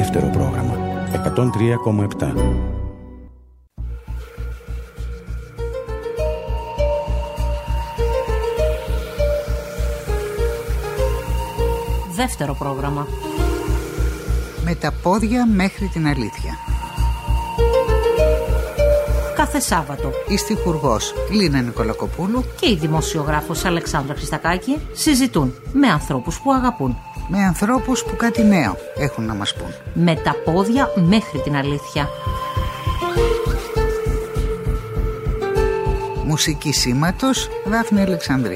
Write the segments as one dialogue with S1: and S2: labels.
S1: Δεύτερο πρόγραμμα 103,7.
S2: Δεύτερο πρόγραμμα.
S3: Με τα πόδια μέχρι την αλήθεια.
S2: Κάθε Σάββατο
S3: Η στιχουργός Λίνα Νικολακοπούλου
S2: και η δημοσιογράφος Αλεξάνδρα Χριστακάκη συζητούν με ανθρώπους που αγαπούν.
S3: Με ανθρώπους που κάτι νέο έχουν να μας πούν.
S2: Με τα πόδια μέχρι την αλήθεια.
S3: Μουσική σήματος Δάφνη Αλεξανδρή.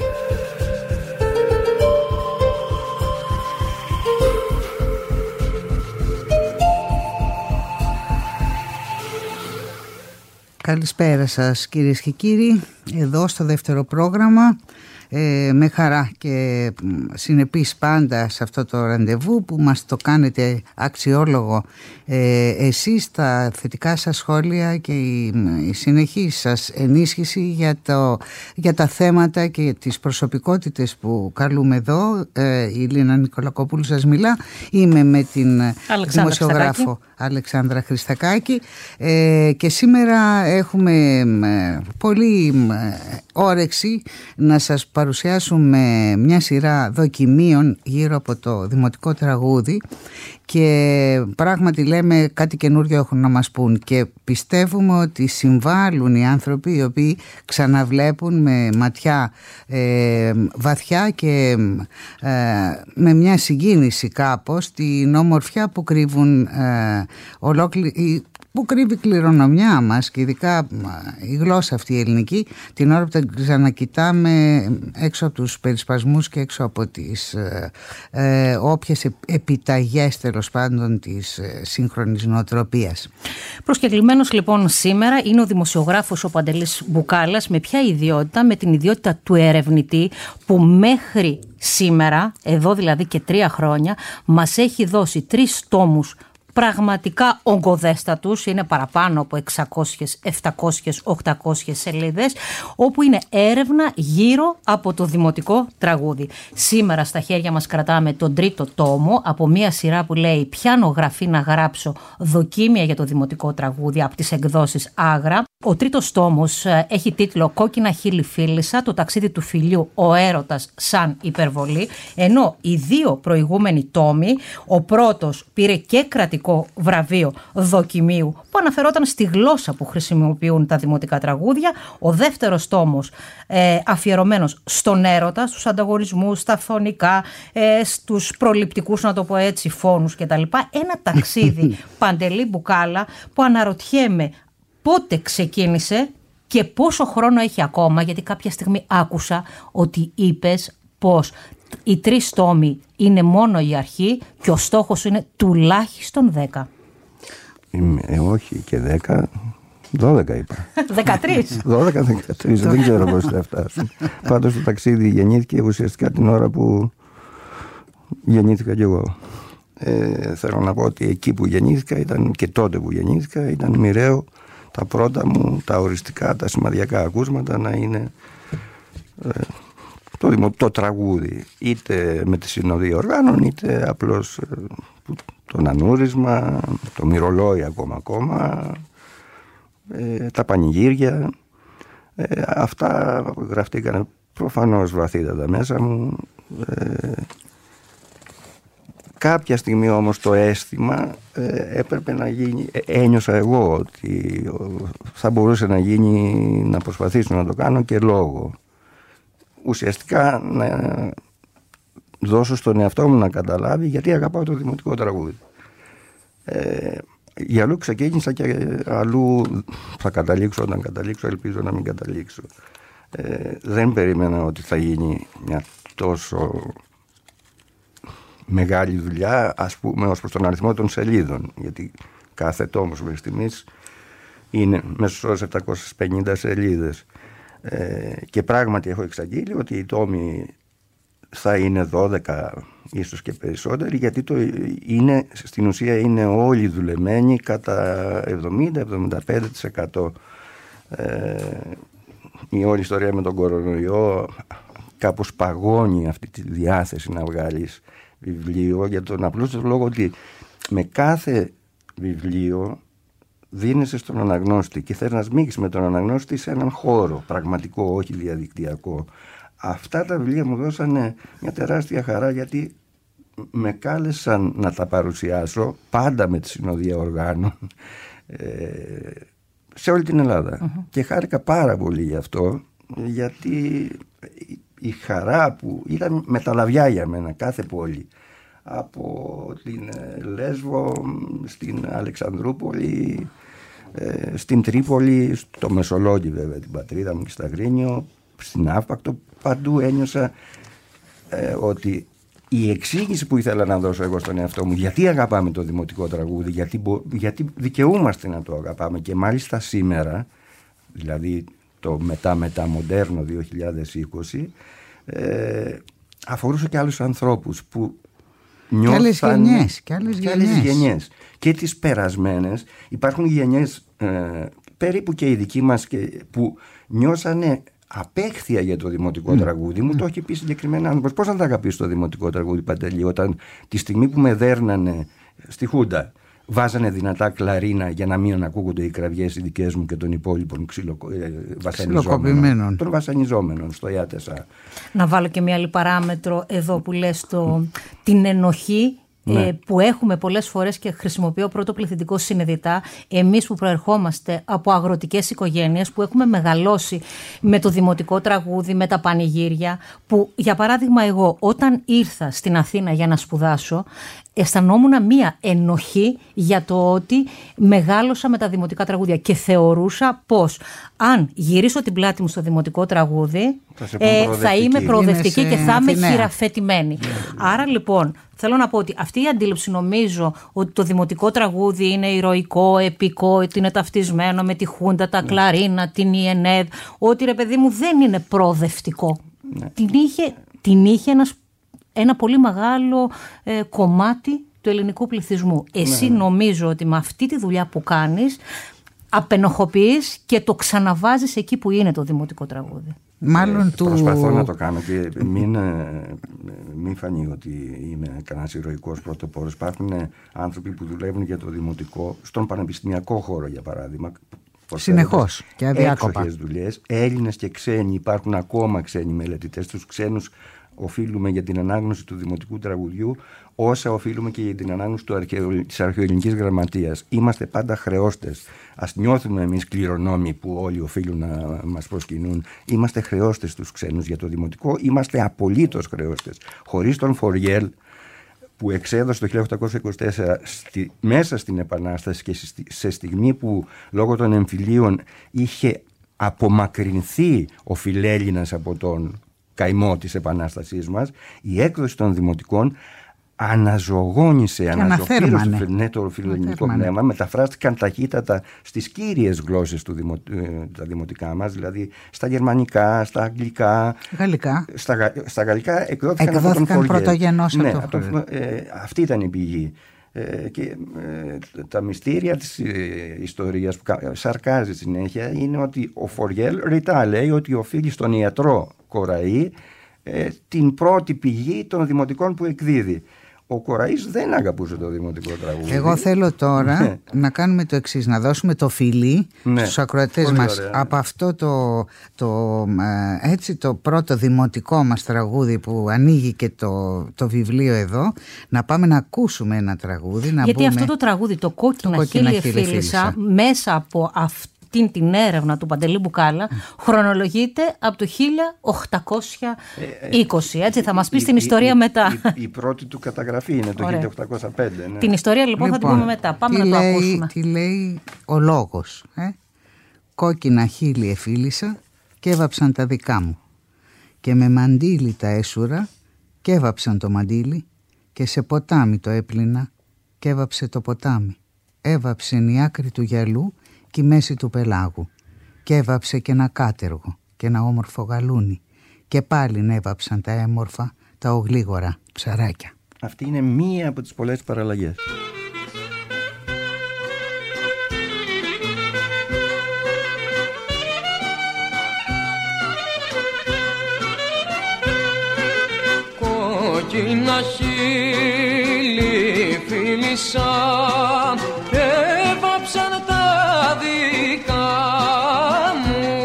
S3: Καλησπέρα σας κυρίες και κύριοι, εδώ στο δεύτερο πρόγραμμα, με χαρά και συνεπής πάντα σε αυτό το ραντεβού που μας το κάνετε αξιόλογο εσείς, τα θετικά σας σχόλια και η συνεχή σας ενίσχυση για τα θέματα και τις προσωπικότητες που καλούμε εδώ. Η Λίνα Νικολακοπούλου σας μιλά, είμαι με την δημοσιογράφο Αλεξάνδρα Χριστακάκη και σήμερα έχουμε πολύ όρεξη να σας παρουσιάσουμε μια σειρά δοκιμίων γύρω από το δημοτικό τραγούδι και πράγματι λέμε κάτι καινούριο έχουν να μας πούν και πιστεύουμε ότι συμβάλλουν οι άνθρωποι οι οποίοι ξαναβλέπουν με ματιά βαθιά και με μια συγκίνηση κάπως την όμορφιά που κρύβουν που κρύβει η κληρονομιά μας και ειδικά η γλώσσα αυτή η ελληνική την ώρα που τα ξανακοιτάμε έξω από τους περισπασμούς και έξω από τις όποιες επιταγές τέλος πάντων της σύγχρονης νοοτροπίας.
S2: Προσκεκλημένος λοιπόν σήμερα είναι ο δημοσιογράφος ο Παντελής Μπουκάλας. Με ποια ιδιότητα? Με την ιδιότητα του ερευνητή που μέχρι σήμερα, εδώ δηλαδή και 3 χρόνια, μας έχει δώσει 3 τόμους πραγματικά ογκοδέστατους, είναι παραπάνω από 600, 700, 800 σελίδες, όπου είναι έρευνα γύρω από το δημοτικό τραγούδι. Σήμερα στα χέρια μας κρατάμε τον 3ο τόμο από μια σειρά που λέει «Πιάνω γραφή να γράψω δοκίμια για το δημοτικό τραγούδι» από τις εκδόσεις Άγρα. Ο 3ος τόμος έχει τίτλο «Κόκκινα χείλη φίλησα, το ταξίδι του φιλιού, ο έρωτας σαν υπερβολή», ενώ οι 2 προηγούμενοι τόμοι, ο πρώτος πήρε και κρατικό βραβείο δοκιμίου που αναφερόταν στη γλώσσα που χρησιμοποιούν τα δημοτικά τραγούδια, ο δεύτερος τόμος αφιερωμένος στον έρωτα, στους ανταγωνισμούς, στα φωνικά, στους προληπτικούς, να το πω έτσι, φόνους κτλ. Ένα ταξίδι, Παντελή Μπουκάλα, που αναρωτιέμαι πότε ξεκίνησε και πόσο χρόνο έχει ακόμα, γιατί κάποια στιγμή άκουσα ότι είπες πως οι 3 τόμοι είναι μόνο η αρχή και ο στόχος είναι τουλάχιστον 10.
S4: Όχι και 10, 12 είπα.
S2: 13.
S4: 12-13, δεν ξέρω πώς θα φτάσουν. Πάντως το ταξίδι γεννήθηκε ουσιαστικά την ώρα που γεννήθηκα κι εγώ. Θέλω να πω ότι εκεί που γεννήθηκα ήταν, και τότε που γεννήθηκα, ήταν μοιραίο τα πρώτα μου, τα οριστικά, τα σημαδιακά ακούσματα να είναι το τραγούδι, είτε με τη συνοδεία οργάνων, είτε απλώς το νανούρισμα, το μυρολόι ακόμα, τα πανηγύρια. Αυτά γραφτήκαν προφανώς βαθύτατα μέσα μου. Κάποια στιγμή όμως το αίσθημα έπρεπε να γίνει, ένιωσα εγώ ότι θα μπορούσε να γίνει, να προσπαθήσω να το κάνω και λόγο. Ουσιαστικά να δώσω στον εαυτό μου να καταλάβει γιατί αγαπάω το δημοτικό τραγούδι. Για αλλού ξεκίνησα και αλλού θα καταλήξω όταν καταλήξω, ελπίζω να μην καταλήξω. Δεν περίμενα ότι θα γίνει μια τόσο μεγάλη δουλειά, ας πούμε, ως προς τον αριθμό των σελίδων, γιατί κάθε τόμος μέχρι στιγμής είναι μέσω όρος 750 σελίδες. Και πράγματι έχω εξαγγείλει ότι οι τόμοι θα είναι 12 ίσως και περισσότεροι, γιατί στην ουσία είναι όλοι δουλεμένοι κατά 70-75%. Η όλη ιστορία με τον κορονοϊό κάπως παγώνει αυτή τη διάθεση να βγάλεις βιβλίο, για τον απλούστο λόγο ότι με κάθε βιβλίο δίνεσαι στον αναγνώστη και θες να σμίξεις με τον αναγνώστη σε έναν χώρο πραγματικό, όχι διαδικτυακό. Αυτά τα βιβλία μου δώσανε μια τεράστια χαρά, γιατί με κάλεσαν να τα παρουσιάσω πάντα με τη συνοδεία οργάνων σε όλη την Ελλάδα. Και χάρηκα πάρα πολύ γι' αυτό, γιατί η χαρά που ήταν μεταλαβιά για μένα κάθε πόλη, από την Λέσβο στην Αλεξανδρούπολη, στην Τρίπολη, στο Μεσολόγγι βέβαια, την πατρίδα μου, και στα Αγρίνιο, στην Αύπακτο, παντού ένιωσα ότι η εξήγηση που ήθελα να δώσω εγώ στον εαυτό μου, γιατί αγαπάμε το δημοτικό τραγούδι, γιατί δικαιούμαστε να το αγαπάμε, και μάλιστα σήμερα, δηλαδή το μετά μοντέρνο 2020, αφορούσε και άλλους ανθρώπους που νιώθαν,
S3: και άλλες γενιές.
S4: Και τις περασμένες. Υπάρχουν γενιές περίπου και οι δικοί μας που νιώσανε απέχθεια για το δημοτικό τραγούδι. Μου το έχει πει συγκεκριμένα άνθρωπος. Πώς να τα αγαπήσει το δημοτικό τραγούδι, Παντελή, όταν τη στιγμή που με δέρνανε στη Χούντα βάζανε δυνατά κλαρίνα για να μην ακούγονται οι κραυγές οι δικές μου και των υπόλοιπων βασανιζόμενων στο ΙΑΤΕΣΑ.
S2: Να βάλω και μια άλλη παράμετρο εδώ που λες την ενοχή. Που έχουμε πολλές φορές, και χρησιμοποιώ πρώτο πληθυντικό συνειδητά, εμείς που προερχόμαστε από αγροτικές οικογένειες, που έχουμε μεγαλώσει με το δημοτικό τραγούδι, με τα πανηγύρια, που για παράδειγμα εγώ όταν ήρθα στην Αθήνα για να σπουδάσω, αισθανόμουν μία ενοχή για το ότι μεγάλωσα με τα δημοτικά τραγούδια και θεωρούσα πως αν γυρίσω την πλάτη μου στο δημοτικό τραγούδι θα είμαι προοδευτική και θα είμαι χειραφετημένη. Άρα λοιπόν θέλω να πω ότι αυτή η αντίληψη, νομίζω ότι το δημοτικό τραγούδι είναι ηρωικό, επικό, ότι είναι ταυτισμένο με τη Χούντα, τα κλαρίνα, την ΙΕΝΕΔ, ότι ρε παιδί μου δεν είναι προοδευτικό. Την είχε ένα πολύ μεγάλο κομμάτι του ελληνικού πληθυσμού. Εσύ νομίζω ότι με αυτή τη δουλειά που κάνεις απενοχοποιείς και το ξαναβάζεις εκεί που είναι το δημοτικό τραγούδι.
S4: Προσπαθώ να το κάνω και μην φανεί ότι είμαι κανένας ηρωικός πρωτοπόρος. Υπάρχουν άνθρωποι που δουλεύουν για το δημοτικό στον πανεπιστημιακό χώρο, για παράδειγμα.
S3: Συνεχώς και αδιάκοπα.
S4: Έξοχες δουλειές, Έλληνες και ξένοι, υπάρχουν ακόμα ξένοι μελετητές. Τους ξένους οφείλουμε για την ανάγνωση του δημοτικού τραγουδιού όσα οφείλουμε και για την ανάγνωση της αρχαιοελληνικής γραμματείας. Είμαστε πάντα χρεώστες. Ας νιώθουμε εμείς κληρονόμοι που όλοι οφείλουν να μας προσκυνούν. Είμαστε χρεώστες στους ξένους για το δημοτικό. Είμαστε απολύτως χρεώστες. Χωρίς τον Φοριέλ, που εξέδωσε το 1824 μέσα στην Επανάσταση και σε στιγμή που λόγω των εμφυλίων είχε απομακρυνθεί ο φιλέλληνας από τον καημό της Επανάστασής μας, η έκδοση των δημοτικών αναζωογόνησε το φιλελληνικό πνεύμα, μεταφράστηκαν ταχύτατα στις κύριες γλώσσες τα δημοτικά μας, δηλαδή στα γερμανικά, στα αγγλικά, στα γαλλικά εκδόθηκαν από τον Φοριέλ.
S3: Πρωτογενώς από τον Φοριέλ.
S4: Αυτή ήταν η πηγή. Και τα μυστήρια της ιστορίας που σαρκάζει συνέχεια είναι ότι ο Φοριέλ ρητά λέει ότι οφείλει στον ιατρό Κοραή την πρώτη πηγή των δημοτικών που εκδίδει. Ο Κοραής δεν αγαπούσε το δημοτικό τραγούδι.
S3: Εγώ θέλω τώρα να κάνουμε το εξής, να δώσουμε το φιλί στους ακροατές μας από αυτό το πρώτο δημοτικό μας τραγούδι που ανοίγει και το βιβλίο εδώ, να πάμε να ακούσουμε ένα τραγούδι.
S2: Γιατί αυτό το τραγούδι, το Κόκκινα χείλη εφίλησα, μέσα από την έρευνα του Παντελή Μπουκάλα, χρονολογείται από το 1820. Έτσι, θα μας πει την ιστορία μετά.
S4: Η πρώτη του καταγραφή είναι το 1805. Ναι.
S2: Την ιστορία λοιπόν θα την πούμε μετά. Πάμε να το ακούσουμε.
S3: Τι λέει ο λόγος. Κόκκινα χείλη εφίλησα και έβαψαν τα δικά μου. Και με μαντίλι τα έσουρα και έβαψαν το μαντίλι και σε ποτάμι το έπλυνα και έβαψε το ποτάμι. Έβαψεν η άκρη του γυαλού και η μέση του πελάγου και έβαψε και ένα κάτεργο και ένα όμορφο γαλούνι και πάλιν έβαψαν τα έμορφα τα ογλίγορα ψαράκια.
S4: Αυτή είναι μία από τις πολλές παραλλαγές.
S5: Κόκκινα χείλη μίλησα, έβαψαν τα δικά μου.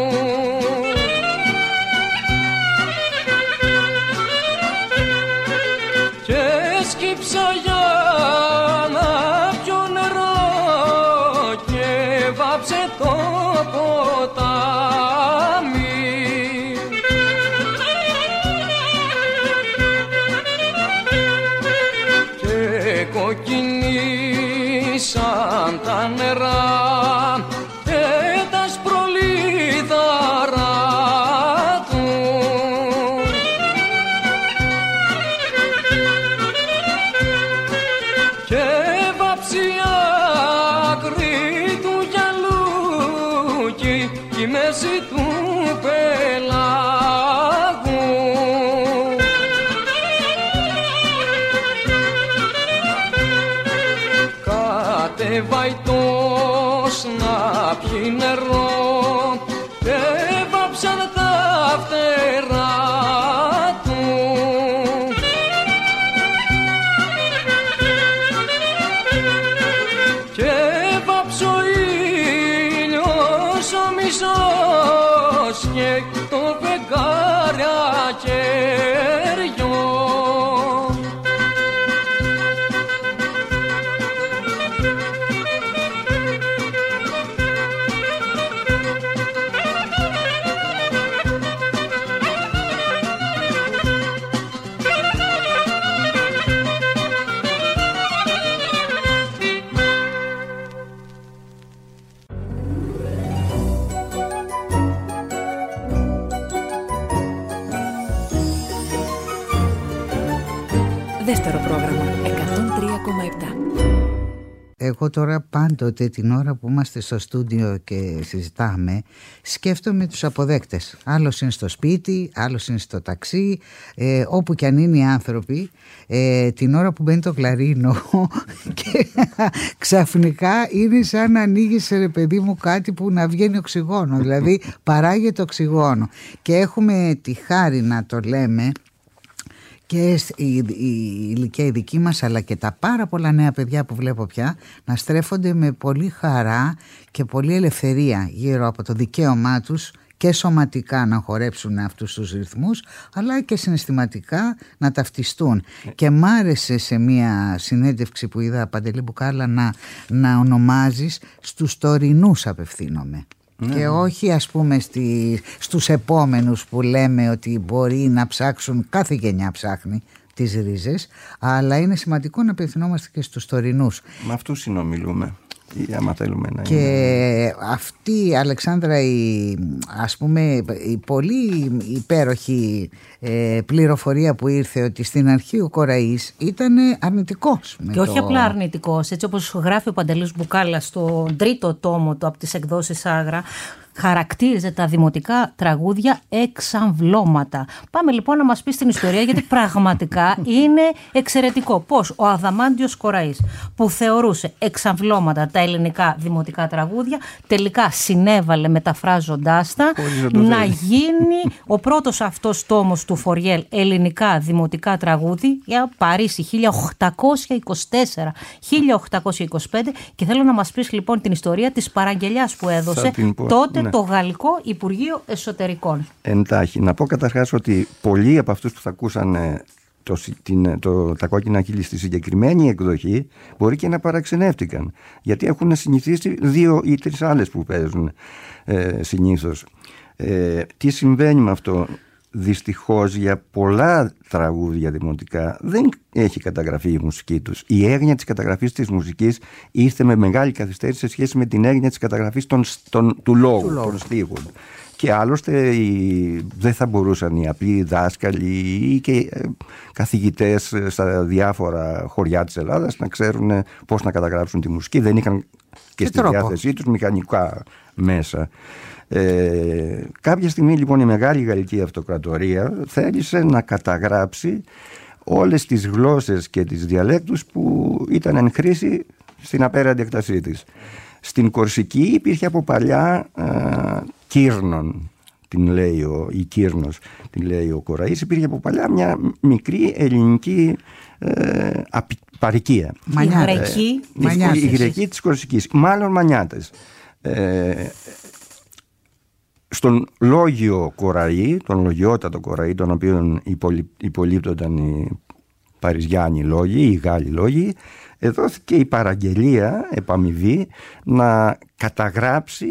S5: Και σκύψα για να πιω νερό και βάψε το ποτάμι. Κοκκινήσαν τα νερά και τα σπρολίδαρα του. Και βάψει άκρη του γυαλού και η μέση του πελάγου. Βαϊτός να πιει νερό και βάψαν τα φτερά του. Και βάψω ήλιος ο μισός και το φεγγάρι ακέριο.
S6: Δεύτερο πρόγραμμα 103,7.
S3: Εγώ τώρα πάντοτε την ώρα που είμαστε στο στούντιο και συζητάμε, σκέφτομαι τους αποδέκτες. Άλλος είναι στο σπίτι, άλλος είναι στο ταξί, όπου κι αν είναι οι άνθρωποι, την ώρα που μπαίνει το κλαρίνο και ξαφνικά είναι σαν να ανοίγεις, ρε παιδί μου, κάτι που να βγαίνει οξυγόνο, δηλαδή παράγεται οξυγόνο. Και έχουμε τη χάρη να το λέμε, και η ηλικία η δική μας, αλλά και τα πάρα πολλά νέα παιδιά που βλέπω πια, να στρέφονται με πολύ χαρά και πολύ ελευθερία γύρω από το δικαίωμά τους και σωματικά να χορέψουν αυτούς τους ρυθμούς, αλλά και συναισθηματικά να ταυτιστούν. Και μ' άρεσε σε μια συνέντευξη που είδα, Παντελή Μπουκάλα, να ονομάζεις στους τωρινούς απευθύνομαι. Και όχι, ας πούμε, στους επόμενους που λέμε ότι μπορεί να ψάξουν, κάθε γενιά ψάχνει τις ρίζες, αλλά είναι σημαντικό να απευθυνόμαστε και στους τωρινούς.
S4: Με αυτούς συνομιλούμε, άμα θέλουμε να
S3: και είναι. Αυτή, Αλεξάνδρα, ας πούμε, η πολύ υπέροχη πληροφορία που ήρθε ότι στην αρχή ο Κοραής ήταν αρνητικός.
S2: Και όχι απλά αρνητικός, έτσι όπως γράφει ο Παντελής Μπουκάλα στον τρίτο τόμο του από τις εκδόσεις Άγρα, χαρακτήριζε τα δημοτικά τραγούδια εξαμβλώματα. Πάμε λοιπόν να μας πει την ιστορία, γιατί πραγματικά είναι εξαιρετικό πώς ο Αδαμάντιος Κοραής, που θεωρούσε εξαμβλώματα τα ελληνικά δημοτικά τραγούδια, τελικά συνέβαλε μεταφράζοντάς τα να γίνει ο πρώτος αυτός τόμος του Φοριέλ, ελληνικά δημοτικά τραγούδι, για Παρίσι 1824-1825, και θέλω να μας πεις λοιπόν την ιστορία της παραγγελιάς που έδωσε τότε το Γαλλικό Υπουργείο Εσωτερικών.
S4: Εντάχει, να πω καταρχάς ότι πολλοί από αυτούς που θα ακούσαν τα κόκκινα χείλη στη συγκεκριμένη εκδοχή μπορεί και να παραξενεύτηκαν, γιατί έχουν συνηθίσει 2 ή 3 άλλες που παίζουν συνήθως. Τι συμβαίνει με αυτό? Δυστυχώς για πολλά τραγούδια δημοτικά δεν έχει καταγραφεί η μουσική τους. Η έγνοια της καταγραφής της μουσικής ήρθε με μεγάλη καθυστέρηση σε σχέση με την έγνοια της καταγραφής του λόγου, των στίχων. Και άλλωστε δεν θα μπορούσαν οι απλοί δάσκαλοι ή και καθηγητές στα διάφορα χωριά της Ελλάδας να ξέρουν πώς να καταγράψουν τη μουσική. Δεν είχαν και στη διάθεσή τους μηχανικά μέσα. Κάποια στιγμή λοιπόν η Μεγάλη Γαλλική Αυτοκρατορία θέλησε να καταγράψει όλες τις γλώσσες και τις διαλέκτους που ήταν εν χρήση στην απέραντη εκτασή της. Στην Κορσική υπήρχε από παλιά Κύρνον, ή Κύρνος την λέει ο Κοραής, υπήρχε από παλιά μια μικρή ελληνική παροικία.
S2: Η
S4: γρεκοί της Κορσικής, μάλλον Μανιάτες. Στον λόγιο Κοραή, τον λογιότατο Κοραή, τον οποίο υπολείπτονταν οι Παριζιάνοι λόγοι, οι Γάλλοι λόγοι, δόθηκε η παραγγελία επαμοιβή να καταγράψει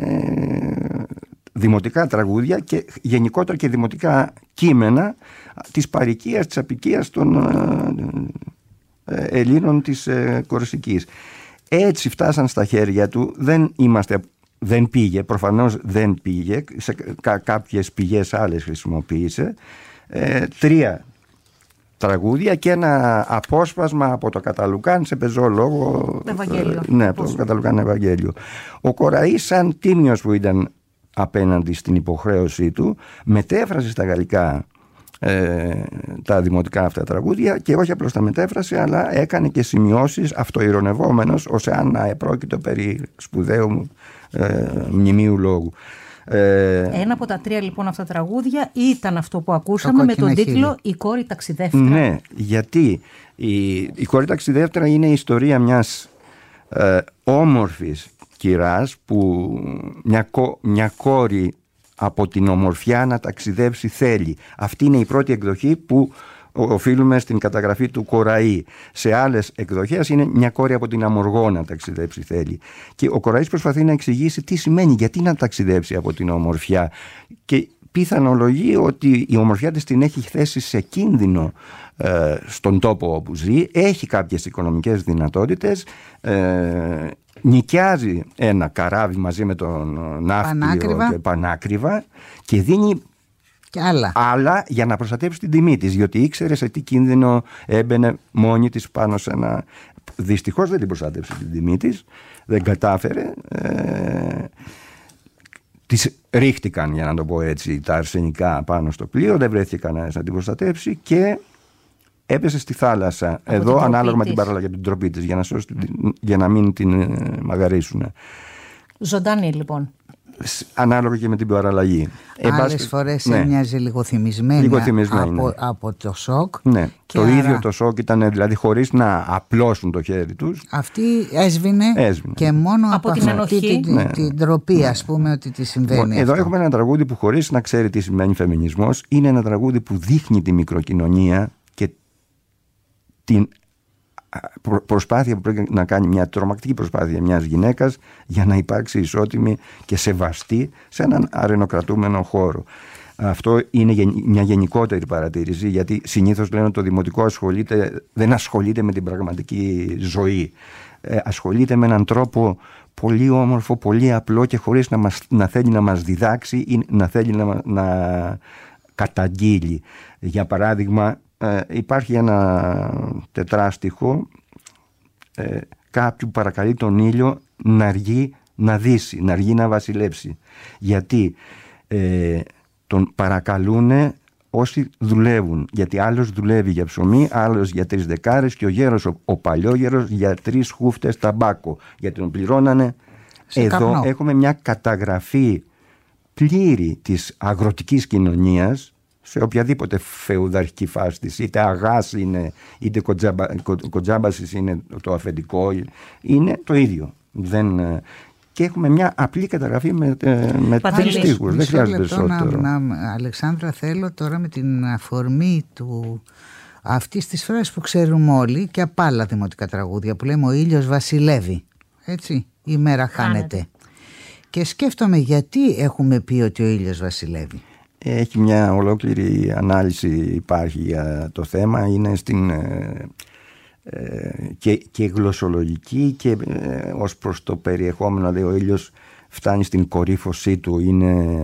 S4: δημοτικά τραγούδια και γενικότερα και δημοτικά κείμενα της παροικίας, της απικίας των Ελλήνων της Κορσικής. Έτσι φτάσαν στα χέρια του, δεν πήγε, προφανώς δεν πήγε, σε κάποιες πηγές άλλες χρησιμοποίησε, 3 τραγούδια και ένα απόσπασμα από το Καταλουκάν σε πεζό λόγο.
S2: Ευαγγέλιο.
S4: Ναι, από το Καταλουκάν Ευαγγέλιο. Ο Κοραής, σαν τίμιος που ήταν απέναντι στην υποχρέωσή του, μετέφρασε στα γαλλικά τα δημοτικά αυτά τραγούδια, και όχι απλώς τα μετέφρασε, αλλά έκανε και σημειώσεις αυτοειρωνευόμενος, ως αν επρόκειτο περί σπουδαίου μνημείου λόγου.
S2: Ένα από τα 3 λοιπόν αυτά τραγούδια ήταν αυτό που ακούσαμε με τον τίτλο «Η κόρη ταξιδεύτρα».
S4: Ναι, γιατί η κόρη ταξιδεύτρα είναι η ιστορία μιας όμορφης κυράς που μια κόρη από την ομορφιά να ταξιδέψει θέλει. Αυτή είναι η πρώτη εκδοχή που οφείλουμε στην καταγραφή του Κοραή. Σε άλλες εκδοχές είναι μια κόρη από την Αμοργό να ταξιδέψει θέλει. Και ο Κοραής προσπαθεί να εξηγήσει τι σημαίνει, γιατί να ταξιδέψει από την ομορφιά. Και πιθανολογεί ότι η ομορφιά της την έχει θέσει σε κίνδυνο στον τόπο όπου ζει, έχει κάποιες οικονομικές δυνατότητες, νοικιάζει ένα καράβι μαζί με τον ναύπλιο και πανάκριβα και δίνει
S3: και άλλα
S4: για να προστατεύσει την τιμή της, διότι ήξερε σε τι κίνδυνο έμπαινε μόνη της πάνω σε ένα. Δυστυχώς δεν την προστάτευσε την τιμή της, δεν κατάφερε. Τις ρίχτηκαν, για να το πω έτσι, τα αρσενικά πάνω στο πλοίο, δεν βρέθηκε κανένας να την προστατεύσει και έπεσε στη θάλασσα. Εδώ ανάλογα με την παράλληλα για την τροπή της, για να μην την μαγαρίσουν.
S2: Ζωντανή λοιπόν.
S4: Ανάλογα και με την παραλλαγή.
S3: Άλλες φορές έμοιαζε λίγο θυμισμένη από το σοκ.
S4: Ναι, το ίδιο το σοκ ήταν, δηλαδή χωρίς να απλώσουν το χέρι τους.
S3: Αυτή έσβηνε. Και μόνο από
S2: την ενοχή.
S3: Την τροπή, ας πούμε, ότι τη συμβαίνει.
S4: Εδώ έχουμε ένα τραγούδι που, χωρίς να ξέρει τι σημαίνει φεμινισμός, είναι ένα τραγούδι που δείχνει τη μικροκοινωνία και την προσπάθεια που πρέπει να κάνει, μια τρομακτική προσπάθεια μιας γυναίκας για να υπάρξει ισότιμη και σεβαστή σε έναν αρενοκρατούμενο χώρο. Αυτό είναι μια γενικότερη παρατήρηση, γιατί συνήθως λένε ότι το δημοτικό δεν ασχολείται με την πραγματική ζωή. Ασχολείται με έναν τρόπο πολύ όμορφο, πολύ απλό και χωρίς να θέλει να μας διδάξει ή να θέλει να καταγγείλει. Για παράδειγμα, υπάρχει ένα τετράστιχο κάποιου παρακαλεί τον ήλιο να αργεί να δύσει, να αργεί να βασιλέψει, γιατί τον παρακαλούνε όσοι δουλεύουν, γιατί άλλος δουλεύει για ψωμί, άλλος για 3 δεκάρες και ο γέρος, ο παλιόγερος, για 3 χούφτες ταμπάκο, γιατί τον πληρώνανε. Εδώ έχουμε μια καταγραφή πλήρη της αγροτικής κοινωνίας σε οποιαδήποτε φεουδαρχική φάση της, είτε αγάς είναι, είτε κοτζάμπασης είναι το αφεντικό, είναι το ίδιο. Και έχουμε μια απλή καταγραφή με 3 στίχους. Δεν χρειάζεται περισσότερο.
S3: Αλεξάνδρα, θέλω τώρα με την αφορμή αυτής της φράσης που ξέρουμε όλοι και από άλλα δημοτικά τραγούδια που λέμε «Ο ήλιος βασιλεύει», έτσι, η μέρα χάνεται. Και σκέφτομαι γιατί έχουμε πει ότι ο ήλιος βασιλεύει.
S4: Έχει μια ολόκληρη ανάλυση, υπάρχει για το θέμα, είναι και γλωσσολογική και ως προς το περιεχόμενο. Δηλαδή ο ήλιος φτάνει στην κορύφωσή του, είναι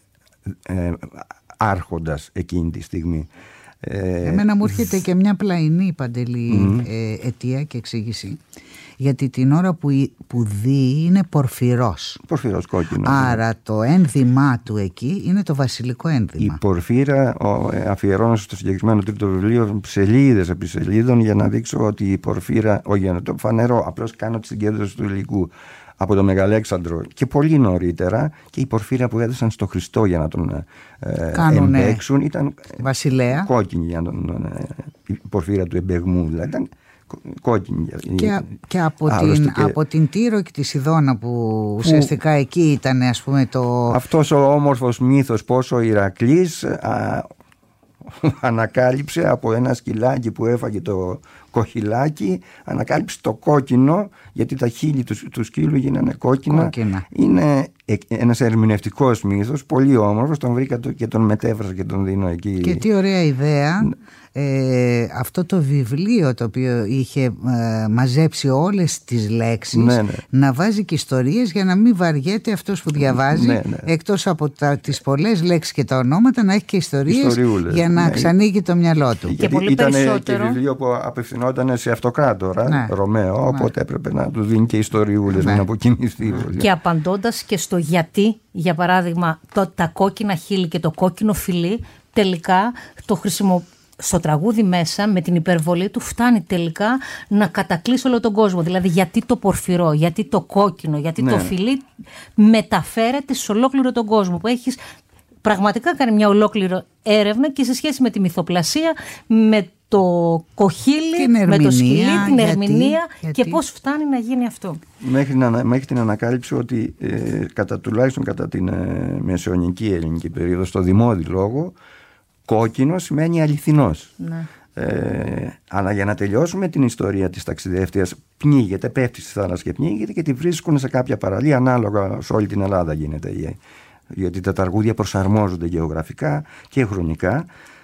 S4: άρχοντας εκείνη τη στιγμή.
S3: Εμένα μου έρχεται και μια πλαϊνή, Παντελή, αιτία και εξήγηση. Γιατί την ώρα που δει είναι πορφυρός.
S4: Πορφυρός κόκκινο.
S3: Άρα το ένδυμά του εκεί είναι το βασιλικό ένδυμα.
S4: Η πορφύρα αφιερώνω στο συγκεκριμένο τρίτο βιβλίο σελίδες επί σελίδων για να δείξω ότι η πορφύρα, όχι για να το φανερώ, απλώς κάνω τη συγκέντρωση του υλικού από το Μεγαλέξανδρο και πολύ νωρίτερα, και η πορφύρα που έδωσαν στο Χριστό για να τον εμπέξουν ήταν
S3: βασιλέα.
S4: Κόκκινη, η πορφύρα του εμπεγμού δηλαδή ήταν κόκκινη.
S3: Και από την Τύρο και τη Σιδώνα που ουσιαστικά εκεί ήταν, ας πούμε, το...
S4: Αυτός ο όμορφος μύθος πως ο Ηρακλής ανακάλυψε από ένα σκυλάκι που έφαγε το κοχυλάκι, ανακάλυψε το κόκκινο, γιατί τα χείλη του σκύλου γίνανε κόκκινα. Είναι ένας ερμηνευτικός μύθος, πολύ όμορφος, τον βρήκα και τον μετέφρασα και τον δίνω εκεί.
S3: Και τι ωραία ιδέα. Αυτό το βιβλίο το οποίο είχε μαζέψει όλες τις λέξεις, να βάζει και ιστορίες για να μην βαριέται αυτός που διαβάζει, εκτός από τις πολλές λέξεις και τα ονόματα, να έχει και ιστορίες για να ξανοίγει το μυαλό του.
S2: Και πολύ
S4: ήταν
S2: περισσότερο.
S4: και βιβλίο που απευθυνόταν σε αυτοκράτορα, Ρωμαίο, οπότε έπρεπε να του δίνει και ιστοριούλες να αποκοιμηθεί.
S2: Και απαντώντας και στο γιατί, για παράδειγμα, τα κόκκινα χείλη και το κόκκινο φιλί, τελικά το χρησιμοποιεί στο τραγούδι μέσα, με την υπερβολή του, φτάνει τελικά να κατακλείσει όλο τον κόσμο. Δηλαδή, γιατί το πορφυρό, γιατί το κόκκινο, γιατί το φιλί μεταφέρεται σε ολόκληρο τον κόσμο. Που έχεις πραγματικά κάνει μια ολόκληρη έρευνα και σε σχέση με τη μυθοπλασία, με το κοχύλι, με το σκυλί, την ερμηνεία και πώς φτάνει να γίνει αυτό.
S4: Μέχρι την ανακάλυψη ότι τουλάχιστον κατά την μεσαιωνική ελληνική περίοδο, στο δημόδι λόγο, κόκκινο σημαίνει αληθινός. Αλλά για να τελειώσουμε την ιστορία της ταξιδεύτριας, πνίγεται, πέφτει στη θάλασσα και πνίγεται και τη βρίσκουν σε κάποια παραλία, ανάλογα σε όλη την Ελλάδα γίνεται, γιατί τα τραγούδια προσαρμόζονται γεωγραφικά και χρονικά.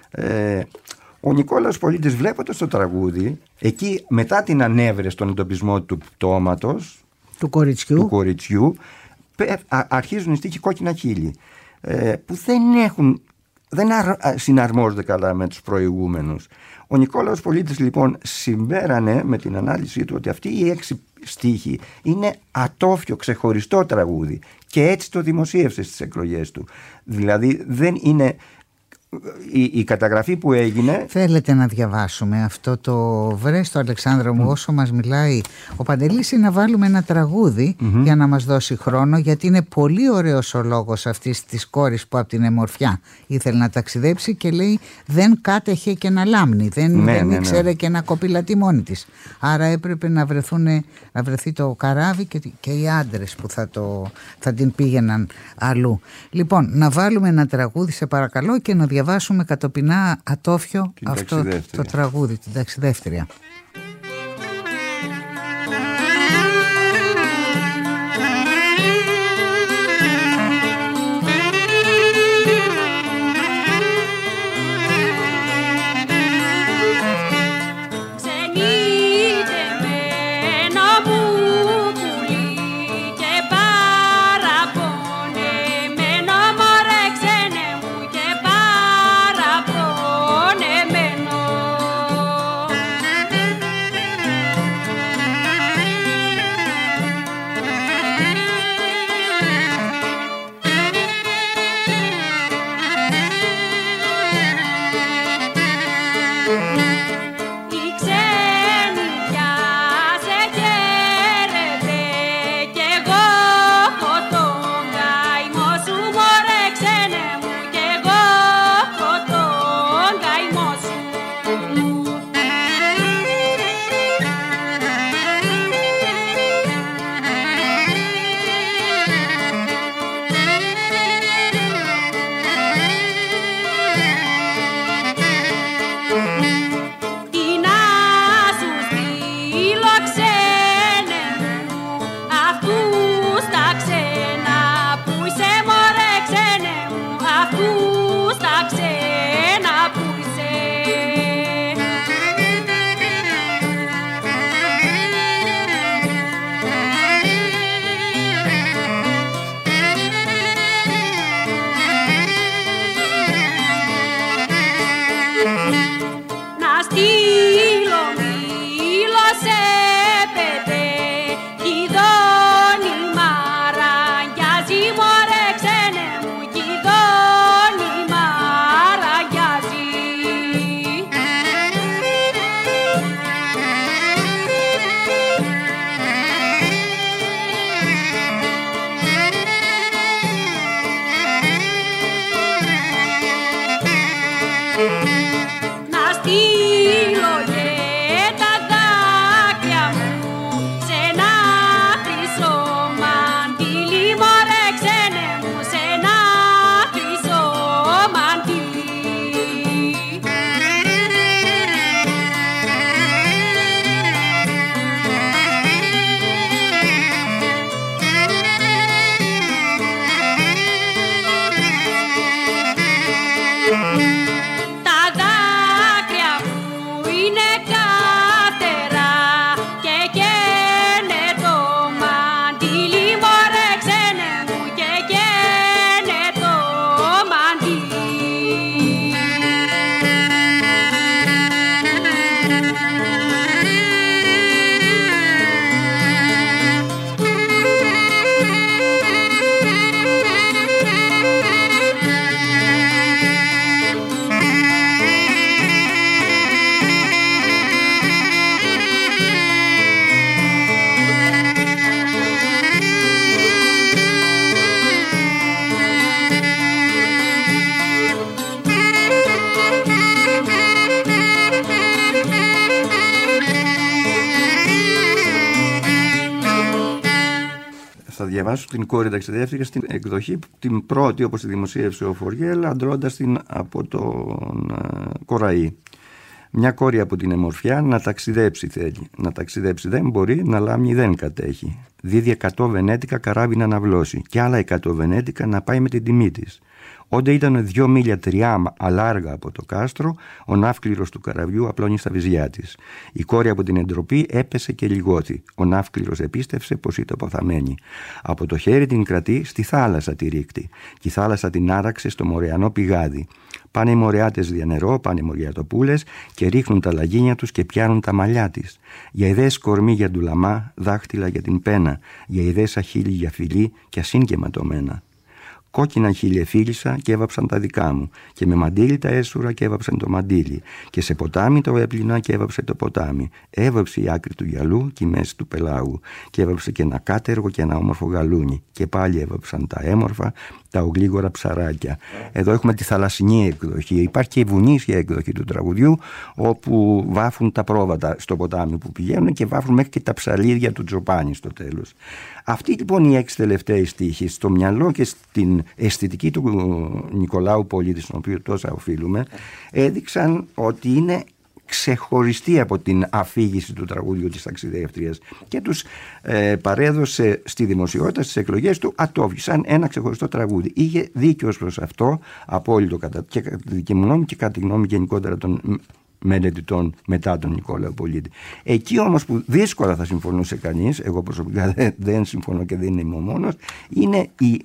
S4: Ο Νικόλαος Πολίτης, βλέποντας το τραγούδι, εκεί μετά την ανέβρεση στον εντοπισμό του πτώματος του κοριτσιού, αρχίζουν οι στίχοι κόκκινα χείλη, που δεν συναρμόζονται καλά με τους προηγούμενους. Ο Νικόλαος Πολίτης λοιπόν συμπέρανε με την ανάλυση του ότι αυτοί οι 6 στίχοι είναι ατόφιο, ξεχωριστό τραγούδι, και έτσι το δημοσίευσε στις εκλογές του. Δηλαδή δεν είναι... Η καταγραφή που έγινε...
S3: Θέλετε να διαβάσουμε αυτό το βρέστο, Αλεξάνδρα μου, όσο μας μιλάει ο Παντελής, ή να βάλουμε ένα τραγούδι για να μας δώσει χρόνο, γιατί είναι πολύ ωραίος ο λόγος αυτής της κόρης που από την Εμορφιά ήθελε να ταξιδέψει και λέει δεν κάτεχε και ένα λάμνη, δεν ήξερε και να κοπηλατεί μόνη της. Άρα έπρεπε να βρεθεί το καράβι και οι άντρες που θα την πήγαιναν αλλού. Λοιπόν, να βάλουμε ένα τραγούδι, σε παρακαλώ, και να διαβάσουμε κατοπινά ατόφιο αυτό το τραγούδι, την ταξιδεύτρια.
S4: Θα διαβάσω την κόρη ταξιδεύτρια στην εκδοχή, την πρώτη όπως τη δημοσίευσε ο Φοριέλ, αντρώντας την από τον Κοραή. Μια κόρη από την Εμορφιά να ταξιδέψει θέλει. Να ταξιδέψει δεν μπορεί, να λάμνη δεν κατέχει. Δίδει 100 βενέτικα καράβι να αναβλώσει και άλλα 100 βενέτικα να πάει με την τιμή της. Όντε ήταν 2 μίλια τριάμα αλάργα από το κάστρο, ο ναύκληρος του καραβιού απλώνει στα βυζιά της. Η κόρη από την εντροπή έπεσε και λιγώθη. Ο ναύκληρος επίστευσε πως ήταν αποθαμένη. Από το χέρι την κρατεί, στη θάλασσα τη ρίχτη. Και η θάλασσα την άραξε στο μορεανό πηγάδι. Πάνε οι μορεάτες δια νερό, πάνε οι μοριατοπούλες και ρίχνουν τα λαγίνια τους και πιάνουν τα μαλλιά της. Για ιδέες κορμί για ντουλαμά, δάχτυλα για την πένα. Για ιδέες αχίλι για φιλί και ασύγκαιματωμένα. Κόκκινα χείλη φίλησα και έβαψαν τα δικά μου, και με μαντίλι τα έσουρα και έβαψαν το μαντίλι, και σε ποτάμι το έπλυνα και έβαψε το ποτάμι. Έβαψε η άκρη του γυαλού και η μέση του πελάγου, και έβαψε και ένα κάτεργο και ένα όμορφο γαλούνι, και πάλι έβαψαν τα έμορφα, τα ογλίγορα ψαράκια. Εδώ έχουμε τη θαλασσινή εκδοχή. Υπάρχει και η βουνίσια εκδοχή του τραγουδιού, όπου βάφουν τα πρόβατα στο ποτάμι που πηγαίνουν και βάφουν μέχρι και τα ψαλίδια του Τζοπάνη στο τέλος. Αυτή λοιπόν οι 6 τελευταίοι στίχοι, στο μυαλό και στην αισθητική του Νικολάου Πολίτη, στον οποίο τόσα οφείλουμε, έδειξαν ότι είναι ξεχωριστή από την αφήγηση του τραγούδιου της ταξιδεύτριας και τους παρέδωσε στη δημοσιότητα στις εκλογές του ατόφι σαν ένα ξεχωριστό τραγούδι. Είχε δίκιο προς αυτό, απόλυτο και κατά τη δική μου γνώμη και κατά τη γνώμη γενικότερα των μελετητών μετά τον Νικόλαο Πολίτη. Εκεί όμως που δύσκολα θα συμφωνούσε κανείς, εγώ προσωπικά δεν συμφωνώ και δεν είμαι ο μόνος, είναι η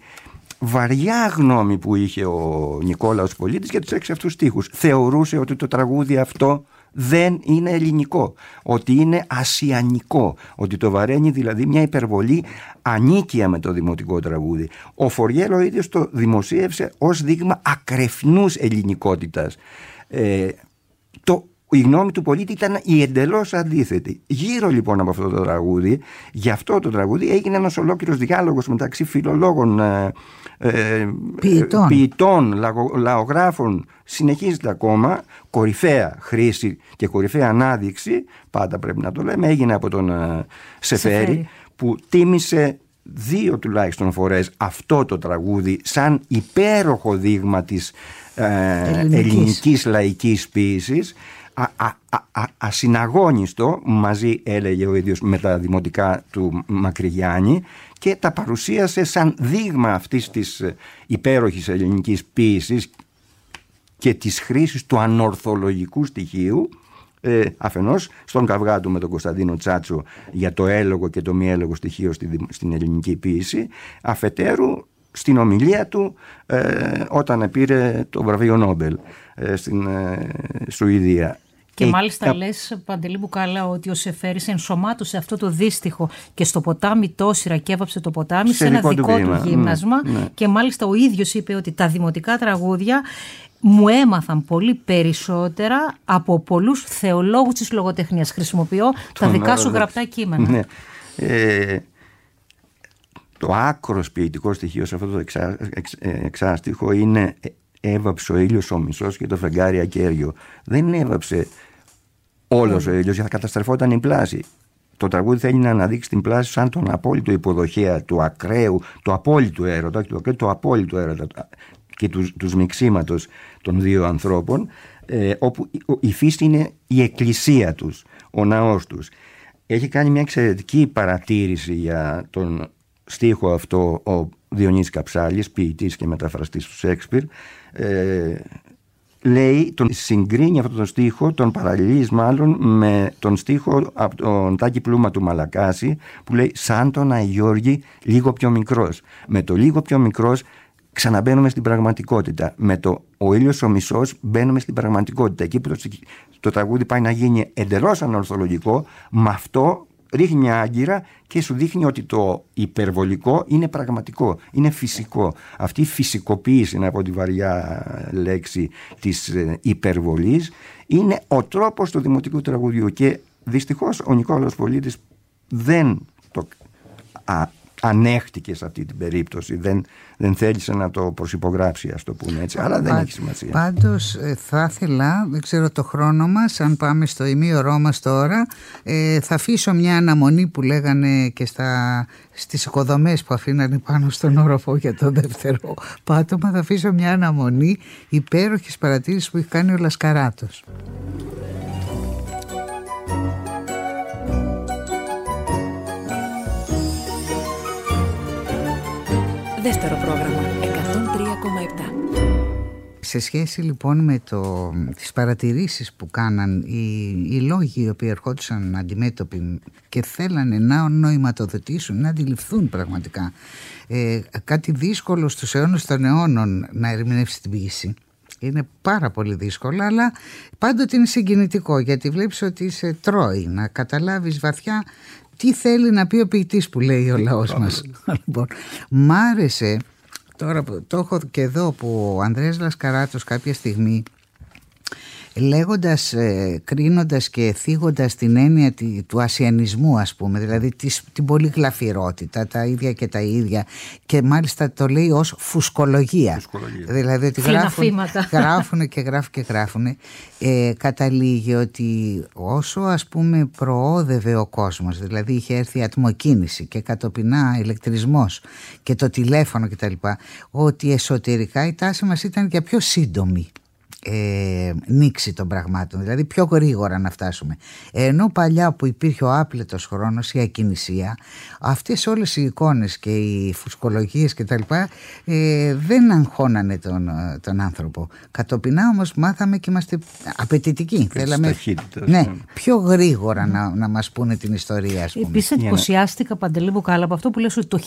S4: βαριά γνώμη που είχε ο Νικόλαος Πολίτης για τους 6 αυτούς στίχους. Θεωρούσε ότι το τραγούδι αυτό δεν είναι ελληνικό, ότι είναι ασιανικό, ότι το βαραίνει δηλαδή μια υπερβολή ανίκεια με το δημοτικό τραγούδι. Ο Φοριέλ ο ίδιος το δημοσίευσε ως δείγμα ακρεφνούς ελληνικότητας. Η γνώμη του Πολίτη ήταν η εντελώς αντίθετη. Γύρω λοιπόν από αυτό το τραγούδι, γι' αυτό το τραγούδι έγινε ένας ολόκληρος διάλογος μεταξύ φιλολόγων, ποιητών, λαογράφων. Συνεχίζεται ακόμα, κορυφαία χρήση και κορυφαία ανάδειξη, πάντα πρέπει να το λέμε, έγινε από τον Σεφέρη, που τίμησε 2 τουλάχιστον φορές αυτό το τραγούδι σαν υπέροχο δείγμα της ελληνικής λαϊκής ποίησης, ασυναγώνιστο, μαζί έλεγε ο ίδιος με τα δημοτικά του Μακρυγιάννη, και τα παρουσίασε σαν δείγμα αυτής της υπέροχης ελληνικής ποίησης και της χρήσης του ανορθολογικού στοιχείου, αφενός στον καυγά του με τον Κωνσταντίνο Τσάτσο για το έλογο και το μη έλογο στοιχείο στην ελληνική ποίηση, αφετέρου στην ομιλία του όταν πήρε το βραβείο Νόμπελ στην Σουηδία.
S2: Και μάλιστα λες, Παντελή Μπουκάλα, ότι ο Σεφέρης ενσωμάτωσε αυτό το δύστιχο και στο ποτάμι Τόσιρα και έβαψε το ποτάμι σε ένα δικό του γύμνασμα. Ναι. Και μάλιστα ο ίδιος είπε ότι τα δημοτικά τραγούδια μου έμαθαν πολύ περισσότερα από πολλούς θεολόγους της λογοτεχνίας. Χρησιμοποιώ τα δικά σου γραπτά κείμενα. Ναι.
S4: Το άκρος ποιητικό στοιχείο σε αυτό το εξάστιχο είναι έβαψε ο ήλιος ο μισός και το φεγγάρι ακέραιο. Δεν έβαψε όλος ο ήλιος, γιατί θα καταστρεφόταν η πλάση. Το τραγούδι θέλει να αναδείξει την πλάση σαν τον απόλυτο υποδοχέα του ακραίου, του απόλυτου έρωτα, του απόλυτου έρωτα και του μειξίματος των 2 ανθρώπων, όπου η φύση είναι η εκκλησία τους, ο ναός τους. Έχει κάνει μια εξαιρετική παρατήρηση για τον στίχο αυτό ο Διονύσης Καψάλης, ποιητής και μεταφραστής του Σέξπιρ. Λέει, τον συγκρίνει αυτόν τον στίχο, τον παραλληλεί μάλλον με τον στίχο από τον Τάκη Πλούμα του Μαλακάση, που λέει σαν τον Αϊγιώργη λίγο πιο μικρός. Με το λίγο πιο μικρός ξαναμπαίνουμε στην πραγματικότητα. Με το ο ήλιος ο μισός μπαίνουμε στην πραγματικότητα. Εκεί που το τραγούδι πάει να γίνει εντελώς ανορθολογικό, με αυτό ρίχνει μια άγκυρα και σου δείχνει ότι το υπερβολικό είναι πραγματικό, είναι φυσικό. Αυτή η φυσικοποίηση, να πω τη βαριά λέξη της υπερβολής, είναι ο τρόπος του δημοτικού τραγουδιού, και δυστυχώς ο Νικόλαος Πολίτης δεν ανέχτηκε σε αυτή την περίπτωση. Δεν θέλησε να το προσυπογράψει, ας το πούμε έτσι, αλλά δεν έχει σημασία.
S3: Πάντως θα ήθελα, δεν ξέρω το χρόνο μας, αν πάμε στο ημίωρό μας τώρα, θα αφήσω μια αναμονή που λέγανε και στις οικοδομές που αφήνανε πάνω στον όροφο για το δεύτερο πάτωμα, θα αφήσω μια αναμονή υπέροχης παρατήρησης που έχει κάνει ο Λασκαράτος.
S6: Δεύτερο πρόγραμμα 103,7.
S3: Σε σχέση λοιπόν με τις παρατηρήσεις που κάναν οι λόγοι οι οποίοι ερχόντουσαν αντιμέτωποι και θέλανε να νοηματοδοτήσουν, να αντιληφθούν πραγματικά κάτι δύσκολο στους αιώνες των αιώνων να ερμηνεύσει την ποίηση. Είναι πάρα πολύ δύσκολο, αλλά πάντοτε είναι συγκινητικό, γιατί βλέπεις ότι σε τρώει να καταλάβεις βαθιά τι θέλει να πει ο ποιητής που λέει ο λαός μας. Λοιπόν, μ' άρεσε, τώρα το έχω και εδώ, που ο Ανδρέας Λασκαράτος κάποια στιγμή, λέγοντας, κρίνοντας και θίγοντας την έννοια του ασιανισμού, ας πούμε, δηλαδή την πολυγλαφυρότητα, τα ίδια και τα ίδια, και μάλιστα το λέει ως φουσκολογία. Δηλαδή ότι γράφουν και γράφουν, καταλήγει ότι όσο, ας πούμε, προόδευε ο κόσμος, δηλαδή είχε έρθει η ατμοκίνηση και κατοπινά ηλεκτρισμός και το τηλέφωνο κτλ., ότι εσωτερικά η τάση μας ήταν για πιο σύντομη νήξη των πραγμάτων, δηλαδή πιο γρήγορα να φτάσουμε, ενώ παλιά που υπήρχε ο άπλετος χρόνος, η ακινησία, αυτές όλες οι εικόνες και οι φουσκολογίες και τα λοιπά δεν αγχώνανε τον άνθρωπο. Κατοπινά όμως μάθαμε και είμαστε απαιτητικοί, θέλαμε πιο γρήγορα να μας πούνε την ιστορία, ας πούμε.
S2: Επίσης εντυπωσιάστηκα, Παντελή Μπουκάλα, από αυτό που λες, ότι το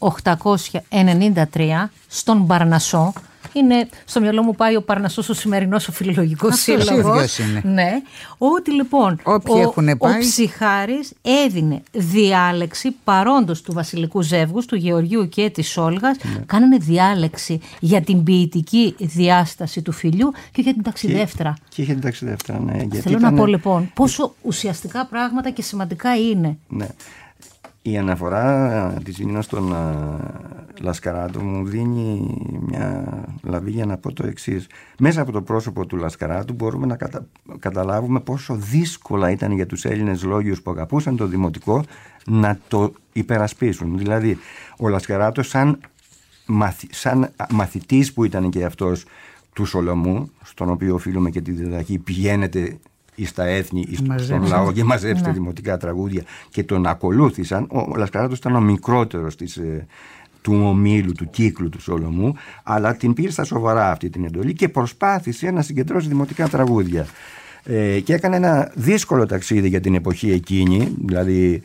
S2: 1893 στον Παρνασσό, είναι στο μυαλό μου πάει ο Παρνασσός, ο σημερινός ο Φιλολογικός Σύλλογος. Ναι, ότι λοιπόν ο Ψυχάρης έδινε διάλεξη παρόντος του βασιλικού ζεύγους, του Γεωργίου και της Όλγας, κάνανε διάλεξη για την ποιητική διάσταση του φιλιού και για την ταξιδεύτρα.
S4: Και για την ταξιδεύτρα, ναι.
S2: Θέλω να πω λοιπόν πόσο ουσιαστικά πράγματα και σημαντικά είναι.
S4: Ναι. Η αναφορά της Νίνας στον Λασκαράτο μου δίνει μια λαβή για να πω το εξής. Μέσα από το πρόσωπο του Λασκαράτου μπορούμε να καταλάβουμε πόσο δύσκολα ήταν για τους Έλληνες λόγιους που αγαπούσαν το δημοτικό να το υπερασπίσουν. Δηλαδή ο Λασκαράτος σαν μαθητής που ήταν και αυτός του Σολομού, στον οποίο οφείλουμε και τη διδαχή «Πηγαίνετε εις τα έθνη, στον λαό και μαζέψτε δημοτικά τραγούδια», και τον ακολούθησαν. Ο Λασκαράτος ήταν ο μικρότερος του ομίλου, του κύκλου του Σολομού, αλλά την πήρε στα σοβαρά αυτή την εντολή και προσπάθησε να συγκεντρώσει δημοτικά τραγούδια. Και έκανε ένα δύσκολο ταξίδι για την εποχή εκείνη, δηλαδή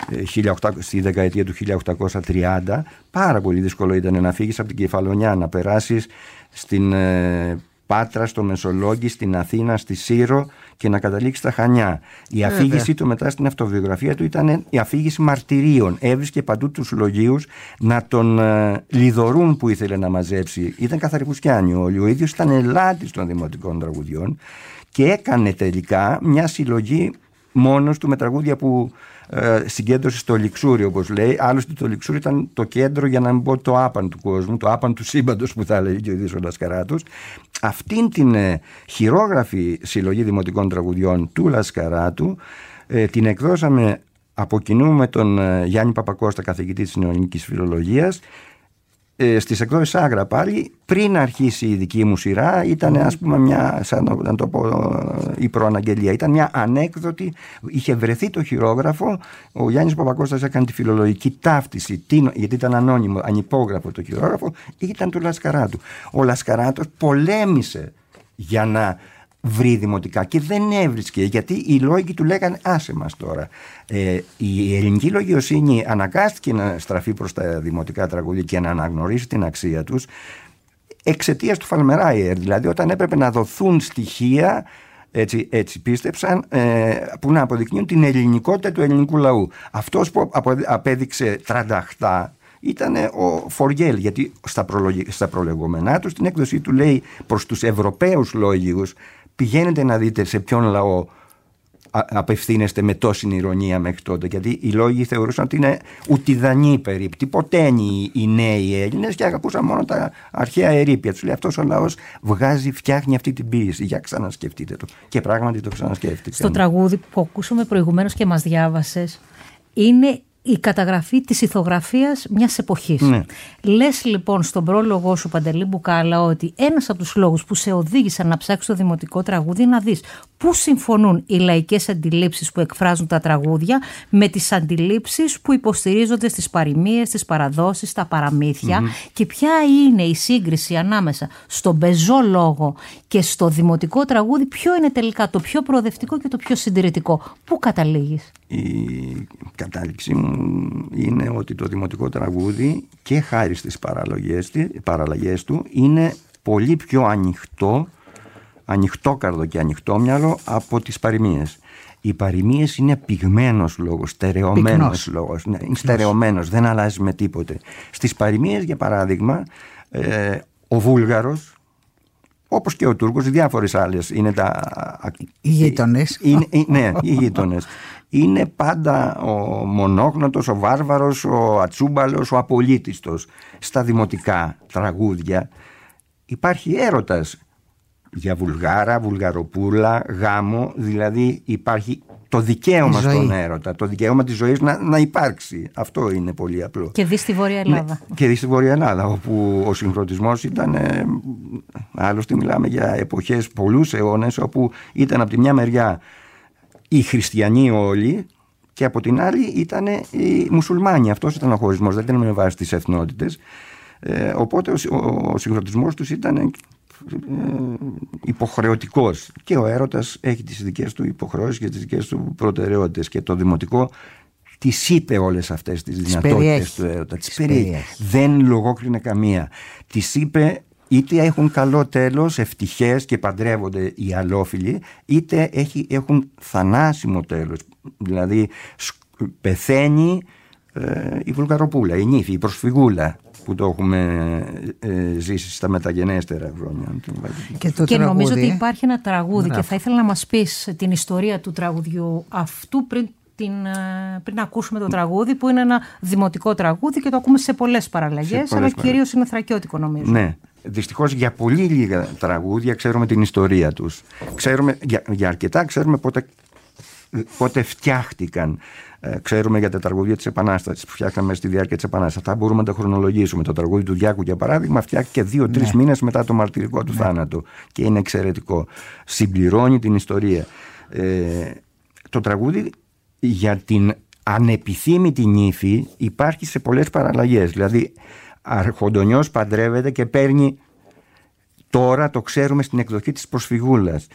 S4: στη δεκαετία του 1830. Πάρα πολύ δύσκολο ήταν να φύγεις από την Κεφαλονιά, να περάσεις στην Πάτρα, στο Μεσολόγγι, στην Αθήνα, στη Σύρο και να καταλήξει στα Χανιά. Η αφήγησή του μετά στην αυτοβιογραφία του ήταν η αφήγηση μαρτυρίων. Έβρισκε παντού τους λογίους να τον λιδωρούν που ήθελε να μαζέψει. Ήταν καθαρικουσκιάνιο όλοι. Ο ίδιος ήταν ελάτης των δημοτικών τραγουδιών και έκανε τελικά μια συλλογή μόνος του με τραγούδια που συγκέντρωσε στο Λιξούρι, όπως λέει. Άλλωστε το Λιξούρι ήταν το κέντρο, για να μην πω το άπαν του κόσμου, το άπαν του σύμπαντος που θα έλεγε και ο ίδιος ο Λασκαράτος. Αυτήν την χειρόγραφη συλλογή δημοτικών τραγουδιών του Λασκαράτου την εκδώσαμε από κοινού με τον Γιάννη Παπακώστα, καθηγητή της νεοελληνικής φιλολογίας, στις εκδόσεις Άγρα πάλι. Πριν αρχίσει η δική μου σειρά ήταν, ας πούμε, μια, σαν να το πω, η προαναγγελία. Ήταν μια ανέκδοτη, είχε βρεθεί το χειρόγραφο, ο Γιάννης Παπακώστας έκανε τη φιλολογική ταύτιση, γιατί ήταν ανώνυμο, ανυπόγραφο το χειρόγραφο, ήταν του Λασκαράτου. Ο Λασκαράτος πολέμησε για να βρει δημοτικά και δεν έβρισκε, γιατί οι λόγοι του λέγανε άσε μας τώρα. Η ελληνική λογιοσύνη αναγκάστηκε να στραφεί προς τα δημοτικά τραγούδια και να αναγνωρίσει την αξία τους εξαιτίας του Φαλμεράιερ. Δηλαδή όταν έπρεπε να δοθούν στοιχεία, έτσι πίστεψαν, που να αποδεικνύουν την ελληνικότητα του ελληνικού λαού. Αυτός που απέδειξε τρανταχτά ήταν ο Φοριέλ, γιατί στα προλεγόμενά του στην έκδοσή του λέει προς τους Ευρωπαίους λόγιους: πηγαίνετε να δείτε σε ποιον λαό απευθύνεστε με τόση ηρωνία μέχρι τότε, γιατί οι λόγοι θεωρούσαν ότι είναι ουτιδανή περίπτωση. Ποτένοι οι νέοι Έλληνες και αγαπούσαν μόνο τα αρχαία ερείπια. Τους λέει αυτός ο λαός φτιάχνει αυτή την ποίηση. Για ξανασκεφτείτε το. Και πράγματι το ξανασκέφτηκα.
S2: Στο τραγούδι που ακούσαμε προηγουμένως και μας διάβασες, είναι η καταγραφή της ηθογραφίας μιας εποχής.
S4: Ναι.
S2: Λες λοιπόν στον πρόλογο σου, Παντελή Μπουκάλα, ότι ένας από τους λόγους που σε οδήγησαν να ψάξεις το δημοτικό τραγούδι είναι να δεις πού συμφωνούν οι λαϊκές αντιλήψεις που εκφράζουν τα τραγούδια με τις αντιλήψεις που υποστηρίζονται στις παροιμίες, στις παραδόσεις, στα παραμύθια και ποια είναι η σύγκριση ανάμεσα στον πεζό λόγο και στο δημοτικό τραγούδι, ποιο είναι τελικά το πιο προοδευτικό και το πιο συντηρητικό. Πού καταλήγεις?
S4: Η κατάληξή μου είναι ότι το δημοτικό τραγούδι, και χάρη στις παραλλαγές του, είναι πολύ πιο ανοιχτόκαρδο και ανοιχτόμυαλο από τις παροιμίες. Οι παροιμίες είναι πυγμένος λόγος, στερεωμένος λόγος. Ναι, είναι στερεωμένος, δεν αλλάζει με τίποτε. Στις παροιμίες, για παράδειγμα, ο Βούλγαρος, όπως και ο Τούρκος, διάφορες άλλες είναι
S3: οι γείτονες.
S4: Ναι, οι γείτονες. Είναι πάντα ο μονόγνωτος, ο βάρβαρος, ο ατσούμπαλος, ο απολύτιστος. Στα δημοτικά τραγούδια υπάρχει έρωτας για Βουλγάρα, Βουλγαροπούλα, γάμο, δηλαδή υπάρχει το δικαίωμα στον έρωτα, το δικαίωμα της ζωής να υπάρξει. Αυτό είναι πολύ απλό.
S2: Και δει στη Βόρεια Ελλάδα.
S4: Ναι, και δει στη Βόρεια Ελλάδα, όπου ο συγχρονισμός ήταν, άλλωστε μιλάμε για εποχές, πολλούς αιώνες, όπου ήταν από τη μια μεριά οι χριστιανοί όλοι και από την άλλη ήταν οι μουσουλμάνοι. Αυτός ήταν ο χωρισμός, δεν ήταν με βάση τις εθνότητες. Οπότε ο συγχρονισμός τους ήταν υποχρεωτικός, και ο έρωτας έχει τις δικές του υποχρεώσεις και τις δικές του προτεραιότητες, και το δημοτικό τις είπε όλες αυτές τις δυνατότητες του έρωτα. Τις περιέχει. Δεν λογόκρινε καμία. Τις είπε, είτε έχουν καλό τέλος, ευτυχές και παντρεύονται οι αλόφιλοι, είτε έχουν θανάσιμο τέλος. Δηλαδή πεθαίνει η Βουλγαροπούλα, η νύφη, η προσφυγούλα, που το έχουμε ζήσει στα μεταγενέστερα χρόνια.
S2: Και νομίζω ότι υπάρχει ένα τραγούδι και θα ήθελα να μας πεις την ιστορία του τραγουδιού αυτού πριν ακούσουμε το τραγούδι, που είναι ένα δημοτικό τραγούδι και το ακούμε σε πολλές παραλλαγές, αλλά κυρίως είναι θρακιώτικο νομίζω.
S4: Ναι. Δυστυχώς για πολύ λίγα τραγούδια ξέρουμε την ιστορία τους. Ξέρουμε, για αρκετά ξέρουμε πότε φτιάχτηκαν. Ξέρουμε για τα τραγούδια της Επανάστασης που φτιάχναμε στη διάρκεια της Επανάστασης. Αυτά μπορούμε να τα χρονολογήσουμε. Το τραγούδι του Διάκου, για παράδειγμα, φτιάχτηκε 2-3 μήνες μετά το μαρτυρικό του θάνατο και είναι εξαιρετικό. Συμπληρώνει την ιστορία. Το τραγούδι για την ανεπιθύμητη νύφη υπάρχει σε πολλές παραλλαγές. Δηλαδή, αρχοντονιός παντρεύεται και παίρνει, τώρα το ξέρουμε, στην εκδοχή της Προσφυγούλας.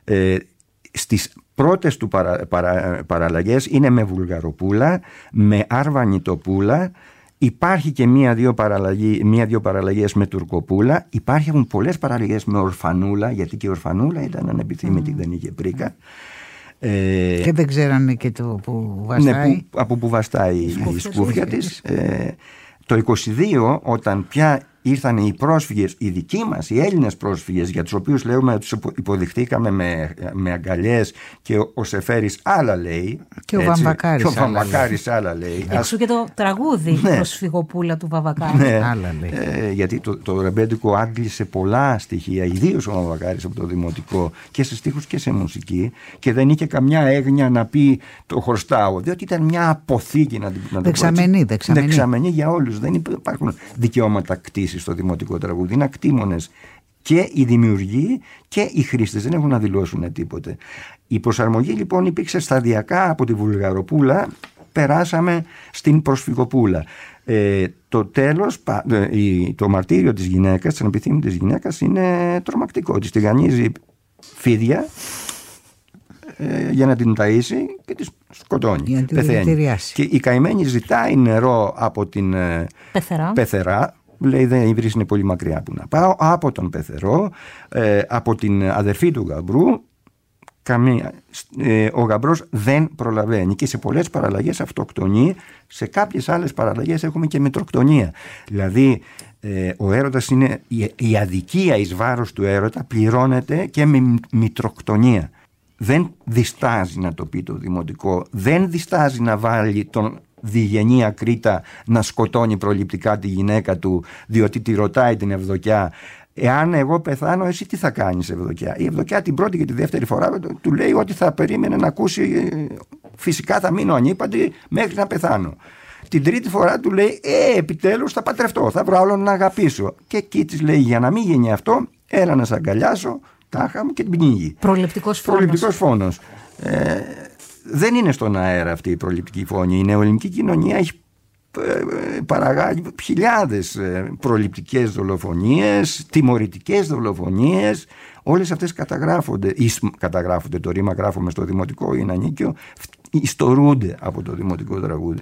S4: Στις πρώτες του παραλλαγές είναι με Βουλγαροπούλα, με Αρβανιτοπούλα. Υπάρχει και μία-δύο παραλλαγές με Τουρκοπούλα. Υπάρχουν πολλές παραλλαγές με Ορφανούλα, γιατί και η Ορφανούλα ήταν ανεπιθύμητη, δεν είχε πρίκα.
S3: Και δεν ξέρανε και το που βαστάει.
S4: Ναι, από που βαστάει η σκούφια της. Το 22, όταν πια ήρθαν οι πρόσφυγες, οι δικοί μας, οι Έλληνες πρόσφυγες, για τους οποίους λέμε τους υποδεχτήκαμε με αγκαλιές, και ο Σεφέρης άλλα λέει.
S3: Και ο Βαμβακάρης
S4: άλλα λέει.
S2: Έξω και το τραγούδι, ναι. Προσφυγοπούλα του Βαμβακάρη.
S4: Ναι. Άλλα λέει. Γιατί το ρεμπέντικο άγγισε πολλά στοιχεία, ιδίως ο Βαμβακάρης από το δημοτικό, και σε στίχους και σε μουσική, και δεν είχε καμιά έγνοια να πει το χρωστάω, διότι ήταν μια αποθήκη, να το δεξαμενή για όλους. Δεν υπάρχουν δικαιώματα κτήσης στο δημοτικό τραγούδι. Είναι ακτήμονες και οι δημιουργοί και οι χρήστες, δεν έχουν να δηλώσουν τίποτε. Η προσαρμογή λοιπόν υπήρξε σταδιακά. Από τη Βουλγαροπούλα περάσαμε στην Προσφυγοπούλα. Το τέλος, το μαρτύριο της γυναίκας, της ανεπιθύμητης γυναίκας, είναι τρομακτικό. Της τηγανίζει φίδια για να την ταΐσει και τη σκοτώνει. Πεθαίνει. Και η καημένη ζητάει νερό από την πεθερά. Λέει, η βρύση είναι πολύ μακριά που να πάω. Από τον πεθερό, από την αδερφή του γαμπρού, ο γαμπρός δεν προλαβαίνει, και σε πολλές παραλλαγές αυτοκτονεί. Σε κάποιες άλλες παραλλαγές έχουμε και μητροκτονία. Δηλαδή ο έρωτας είναι, η αδικία εις βάρος του έρωτα πληρώνεται και με μητροκτονία. δεν διστάζει να το πει το δημοτικό, δεν διστάζει να βάλει τον διγενή Ακρίτα να σκοτώνει προληπτικά τη γυναίκα του, διότι τη ρωτάει την Ευδοκιά, εάν εγώ πεθάνω, εσύ τι θα κάνεις, Ευδοκιά? Η Ευδοκιά την πρώτη και τη δεύτερη φορά του λέει ότι θα περίμενε να ακούσει, φυσικά θα μείνω ανήπαντη μέχρι να πεθάνω. Την τρίτη φορά του λέει, επιτέλους θα παντρευτώ, θα βρω άλλον να αγαπήσω. Και εκεί της λέει, για να μην γίνει αυτό, έλα να σ' αγκαλιάσω, τάχα μου, και την πνίγει.
S2: Προληπτικός
S4: φόνος. Δεν είναι στον αέρα αυτή η προληπτική φόνη. Η νεοελληνική κοινωνία έχει παραγάγει χιλιάδες προληπτικές δολοφονίες, τιμωρητικές δολοφονίες. Όλες αυτές καταγράφονται, το ρήμα γράφουμε στο δημοτικό, είναι ανίκιο, ιστορούνται από το δημοτικό τραγούδι.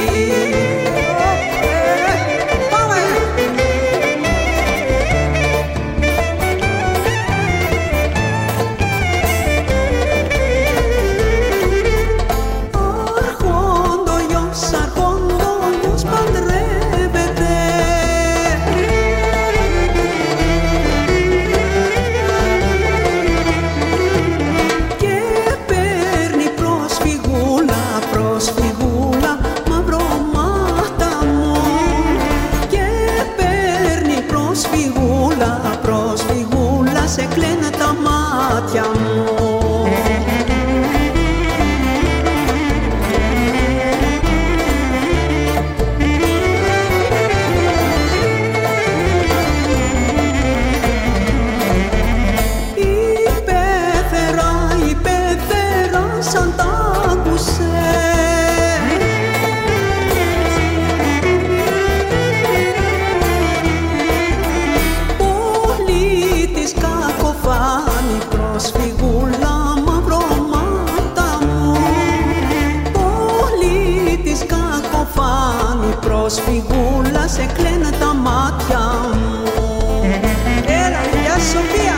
S7: Προσφυγούλα, σε κλαίνε τα μάτια μου. Έλα, γεια Σοφία.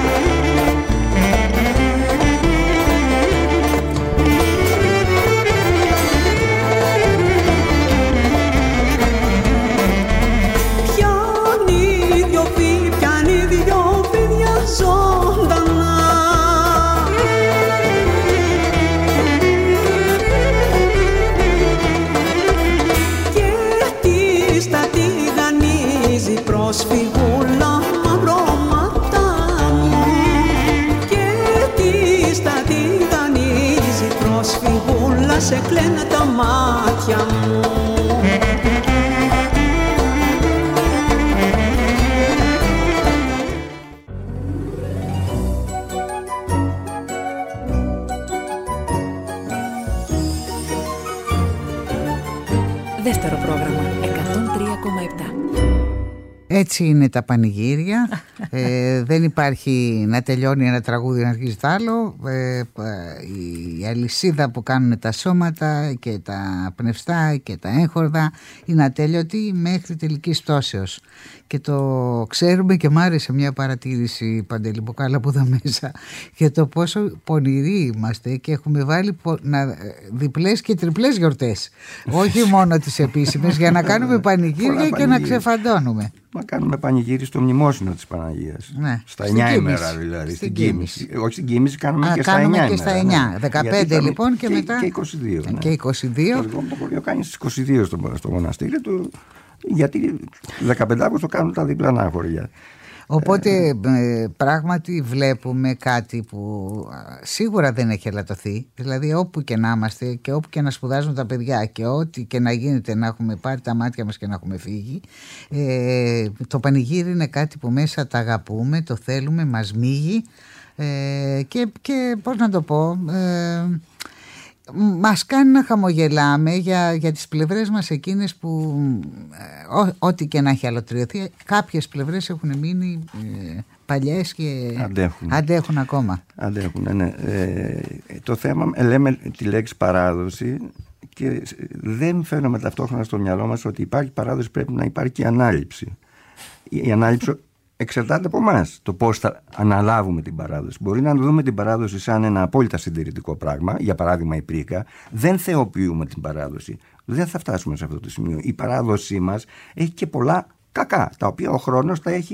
S7: Πιάνει δυο φίδια ζωντανά. Προσφυγούλα, μαυρώματα μου, και τι στα τηγανίζει. Προσφυγούλα, σε κλαίνε τα μάτια μου.
S6: Δεύτερο πρόγραμμα, 103,7.
S3: Έτσι είναι τα πανηγύρια. Δεν υπάρχει να τελειώνει ένα τραγούδι να αρχίζει το άλλο. Η αλυσίδα που κάνουν τα σώματα και τα πνευστά και τα έγχορδα είναι ατέλειωτη μέχρι τελικής πτώσεως. Και το ξέρουμε, και μ' άρεσε μια παρατήρηση, Παντελή Μπουκάλα, που εδώ μέσα, για το πόσο πονηροί είμαστε και έχουμε βάλει διπλές και τριπλές γιορτές. Όχι μόνο τις επίσημες, για να κάνουμε πανηγύρια και να ξεφαντώνουμε.
S4: Μα κάνουμε πανηγύρι στο μνημόσυνο της Παναγίας.
S3: Ναι.
S4: Στα 9 ημέρα δηλαδή. Στην Κοίμηση. Όχι στην Κοίμηση, κάνουμε και στα 9 ημέρα.
S3: Και στα 9. 15 λοιπόν και μετά.
S4: Και 22.
S3: Ναι. Και 22.
S4: Το χωριό κάνει στις 22 στο μοναστήρι του. Γιατί 15 Αύγουστο κάνουν τα διπλανά χωριά.
S3: Οπότε πράγματι βλέπουμε κάτι που σίγουρα δεν έχει ελαττωθεί. Δηλαδή όπου και να είμαστε και όπου και να σπουδάζουν τα παιδιά και ό,τι και να γίνεται, να έχουμε πάρει τα μάτια μας και να έχουμε φύγει, το πανηγύρι είναι κάτι που μέσα τα αγαπούμε, το θέλουμε, μας μίγει, και πώς να το πω, μας κάνει να χαμογελάμε για τις πλευρές μας εκείνες που ό,τι και να έχει αλωτριωθεί, κάποιες πλευρές έχουν μείνει παλιές και αντέχουν ακόμα.
S4: Αντέχουν, ναι. Το θέμα, λέμε τη λέξη παράδοση και δεν φέρνουμε ταυτόχρονα στο μυαλό μας ότι υπάρχει παράδοση, πρέπει να υπάρχει και ανάληψη. Η ανάληψη εξαρτάται από εμάς, το πώς θα αναλάβουμε την παράδοση. Μπορεί να δούμε την παράδοση σαν ένα απόλυτα συντηρητικό πράγμα, για παράδειγμα η πρίκα. Δεν θεοποιούμε την παράδοση. Δεν θα φτάσουμε σε αυτό το σημείο. Η παράδοσή μας έχει και πολλά κακά, τα οποία ο χρόνος τα έχει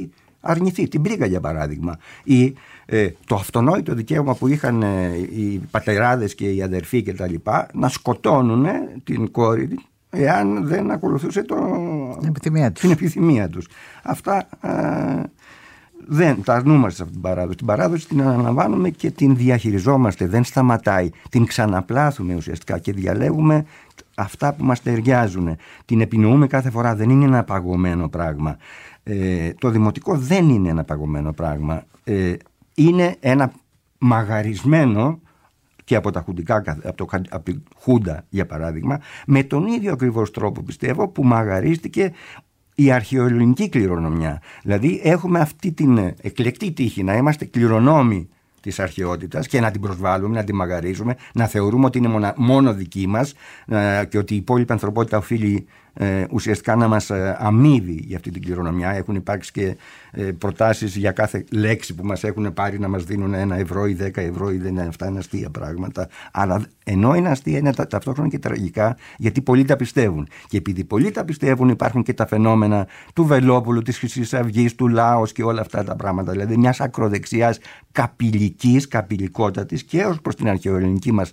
S4: αρνηθεί. Την Πρίγα, για παράδειγμα. Ή το αυτονόητο δικαίωμα που είχαν οι πατεράδες και οι αδερφοί κτλ. Να σκοτώνουν την κόρη εάν δεν ακολουθούσε την επιθυμία τους. Αυτά δεν τα αρνούμαστε σε αυτή την παράδοση. Την παράδοση την αναλαμβάνουμε και την διαχειριζόμαστε. Δεν σταματάει. Την ξαναπλάθουμε ουσιαστικά και διαλέγουμε αυτά που μας ταιριάζουν. Την επινοούμε κάθε φορά. Δεν είναι ένα παγωμένο πράγμα. Το δημοτικό δεν είναι ένα παγωμένο πράγμα. Είναι ένα μαγαρισμένο και από τα χουντικά, από τη Χούντα για παράδειγμα, με τον ίδιο ακριβώς τρόπο, πιστεύω, που μαγαρίστηκε η αρχαιοελληνική κληρονομιά. Δηλαδή έχουμε αυτή την εκλεκτή τύχη να είμαστε κληρονόμοι της αρχαιότητας και να την προσβάλλουμε, να την μαγαρίζουμε, να θεωρούμε ότι είναι μόνο δική μας και ότι η υπόλοιπη ανθρωπότητα οφείλει ουσιαστικά να μας αμείβει για αυτή την κληρονομιά. Έχουν υπάρξει και προτάσεις για κάθε λέξη που μας έχουν πάρει να μας δίνουν 1 ευρώ ή 10 ευρώ, ή δεν είναι αυτά, είναι αστεία πράγματα. Αλλά ενώ είναι αστεία, είναι ταυτόχρονα και τραγικά, γιατί πολλοί τα πιστεύουν. Και επειδή πολλοί τα πιστεύουν, υπάρχουν και τα φαινόμενα του Βελόπουλου, της Χρυσής Αυγής, του Λάος και όλα αυτά τα πράγματα. Δηλαδή μιας ακροδεξιάς καπηλικότατης και ως προς την αρχαιοελληνική μας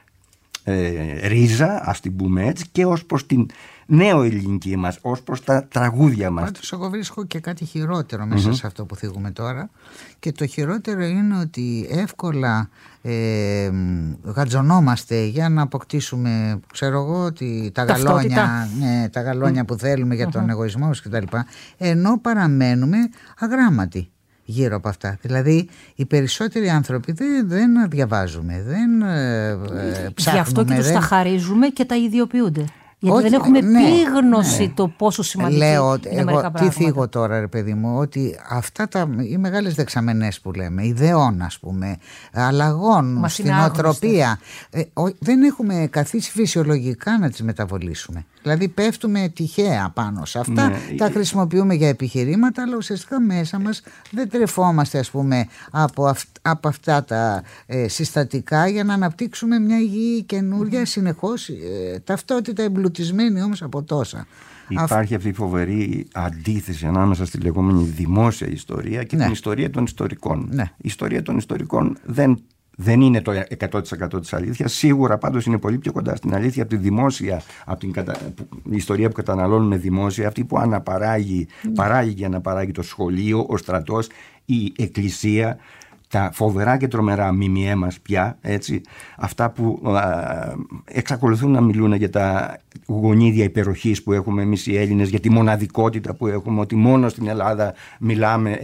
S4: ρίζα, ας την πούμε έτσι, και ως προς την νέο-ελληνική μας, ως προς τα τραγούδια μας.
S3: Πάντως εγώ βρίσκω και κάτι χειρότερο μέσα σε αυτό που θίγουμε τώρα, και το χειρότερο είναι ότι εύκολα γατζωνόμαστε για να αποκτήσουμε, ξέρω εγώ, τα γαλόνια που θέλουμε για τον εγωισμό μας κτλ. Ενώ παραμένουμε αγράμματοι γύρω από αυτά. Δηλαδή οι περισσότεροι άνθρωποι δεν διαβάζουμε, δεν ψάχνουμε.
S2: Γι' αυτό και τους τα χαρίζουμε και τα ιδιοποιούνται. Γιατί δεν έχουμε επίγνωση το πόσο σημαντικό είναι μερικά πράγματα.
S3: Τι θίγω τώρα, ρε παιδί μου, ότι αυτά οι μεγάλες δεξαμενές που λέμε, ιδεών ας πούμε, αλλαγών στην οτροπία, δεν έχουμε καθίσει φυσιολογικά να τις μεταβολήσουμε. Δηλαδή πέφτουμε τυχαία πάνω σε αυτά, τα χρησιμοποιούμε για επιχειρήματα, αλλά ουσιαστικά μέσα μας δεν τρεφόμαστε, ας πούμε, από αυτά τα συστατικά για να αναπτύξουμε μια υγιή καινούρια συνεχώς ταυτότητα εμπλουτισμένη όμως από τόσα.
S4: Υπάρχει αυτή η φοβερή αντίθεση ανάμεσα στη λεγόμενη δημόσια ιστορία και την ιστορία των ιστορικών. Η ιστορία των ιστορικών δεν είναι το 100% της αλήθειας. Σίγουρα πάντως είναι πολύ πιο κοντά στην αλήθεια από τη δημόσια, από την ιστορία που καταναλώνουμε δημόσια, αυτή που παράγει για να παράγει το σχολείο, ο στρατός, η εκκλησία, τα φοβερά και τρομερά ΜΜΕ μας πια, έτσι, αυτά που εξακολουθούν να μιλούν για τα γονίδια υπεροχής που έχουμε εμείς οι Έλληνες, για τη μοναδικότητα που έχουμε, ότι μόνο στην Ελλάδα μιλάμε.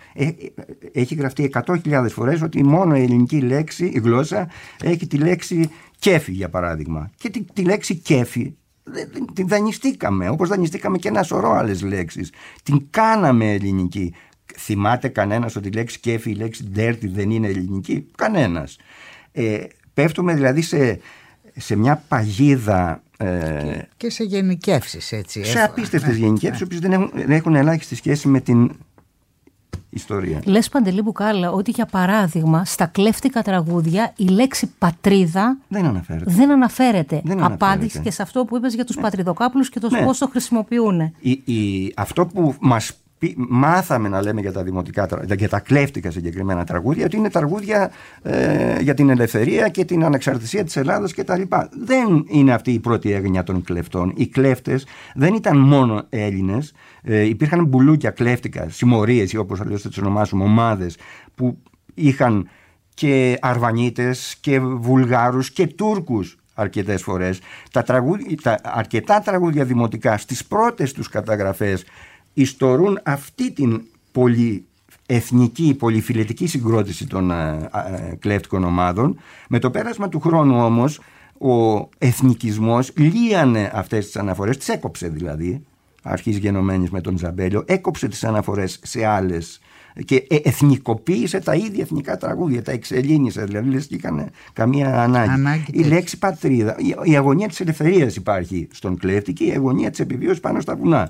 S4: Έχει γραφτεί 100.000 φορές ότι μόνο η ελληνική λέξη, η γλώσσα, έχει τη λέξη κέφι, για παράδειγμα. Και τη λέξη κέφι την δανειστήκαμε, όπως δανειστήκαμε και ένα σωρό άλλες λέξεις. Την κάναμε ελληνική. Θυμάται κανένας ότι η λέξη κέφι, η λέξη ντέρτι δεν είναι ελληνική? Κανένας. Πέφτουμε δηλαδή σε μια παγίδα
S3: και σε γενικεύσεις, έτσι.
S4: Σε απίστευτες γενικεύσεις, οι οποίες δεν έχουν ελάχιστη σχέση με την ιστορία.
S2: Λες, Παντελή Μπουκάλα, ότι για παράδειγμα στα κλέφτικα τραγούδια η λέξη πατρίδα δεν αναφέρεται. Απάντηση και σε αυτό που είπες για τους πατριδοκάπλους και το πώς το χρησιμοποιούν.
S4: Αυτό που μας μάθαμε να λέμε για τα δημοτικά, για τα κλέφτικα συγκεκριμένα τραγούδια, ότι είναι τραγούδια για την ελευθερία και την ανεξαρτησία της Ελλάδας κτλ. Δεν είναι αυτή η πρώτη έγνοια των κλεφτών. Οι κλέφτες δεν ήταν μόνο Έλληνες. Υπήρχαν μπουλούκια κλέφτικα, συμμορίες ή όπως αλλιώς θα τις ονομάσουμε, ομάδες που είχαν και Αρβανίτες και Βουλγάρους και Τούρκους αρκετές φορές. Αρκετά τραγούδια δημοτικά στις πρώτες τους καταγραφές ιστορούν αυτή την πολυεθνική, πολυφιλετική συγκρότηση των κλέφτικων ομάδων. Με το πέρασμα του χρόνου όμως ο εθνικισμός λύανε αυτές τις αναφορές, τις έκοψε δηλαδή, αρχής γενομένης με τον Ζαμπέλιο, έκοψε τις αναφορές σε άλλες και εθνικοποίησε τα ίδια εθνικά τραγούδια, τα εξελίνησε, δηλαδή λες και είχαν καμία ανάγκη. Η λέξη πατρίδα, η αγωνία της ελευθερίας υπάρχει στον κλέφτη και η αγωνία της επιβίωσης πάνω στα βουνά.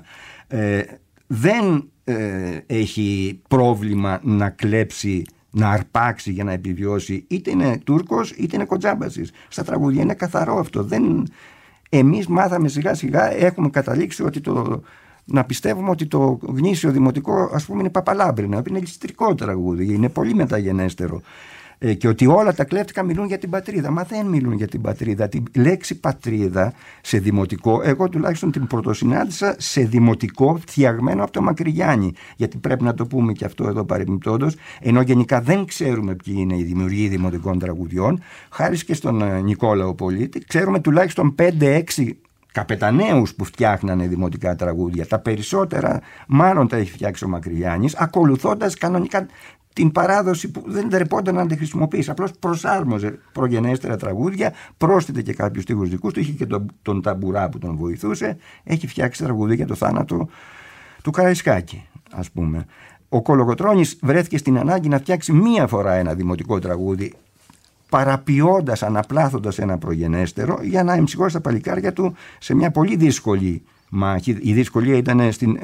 S4: Δεν έχει πρόβλημα να κλέψει, να αρπάξει για να επιβιώσει, είτε είναι Τούρκος είτε είναι Κοτζάμπασης. Στα τραγούδια είναι καθαρό αυτό. Εμείς μάθαμε σιγά σιγά, έχουμε καταλήξει ότι να πιστεύουμε ότι το γνήσιο δημοτικό, ας πούμε, είναι Παπαλάμπρινα, είναι ληστρικό τραγούδι, είναι πολύ μεταγενέστερο. Και ότι όλα τα κλέφτικα μιλούν για την πατρίδα. Μα δεν μιλούν για την πατρίδα. Τη λέξη πατρίδα σε δημοτικό, εγώ τουλάχιστον την πρωτοσυνάντησα σε δημοτικό φτιαγμένο από το Μακρυγιάννη. Γιατί πρέπει να το πούμε και αυτό εδώ παρεμπιπτόντως, ενώ γενικά δεν ξέρουμε ποιοι είναι οι δημιουργοί δημοτικών τραγουδιών, χάρη και στον Νικόλαο Πολίτη, ξέρουμε τουλάχιστον 5-6 καπεταναίους που φτιάχνανε δημοτικά τραγούδια. Τα περισσότερα μάλλον τα έχει φτιάξει ο Μακρυγιάννης, ακολουθώντας κανονικά την παράδοση που δεν τρεπόταν να τη χρησιμοποιήσει. Απλώς προσάρμοζε προγενέστερα τραγούδια, πρόσθετε και κάποιους στίχους δικούς του, είχε και τον Ταμπουρά που τον βοηθούσε, έχει φτιάξει τραγούδια για το θάνατο του Καραϊσκάκη, ας πούμε. Ο Κολοκοτρώνης βρέθηκε στην ανάγκη να φτιάξει μία φορά ένα δημοτικό τραγούδι, παραποιώντας, αναπλάθοντας ένα προγενέστερο, για να εμψυχώσει τα παλικάρια του σε μια πολύ δύσκολη μάχη. Η δυσκολία ήταν στην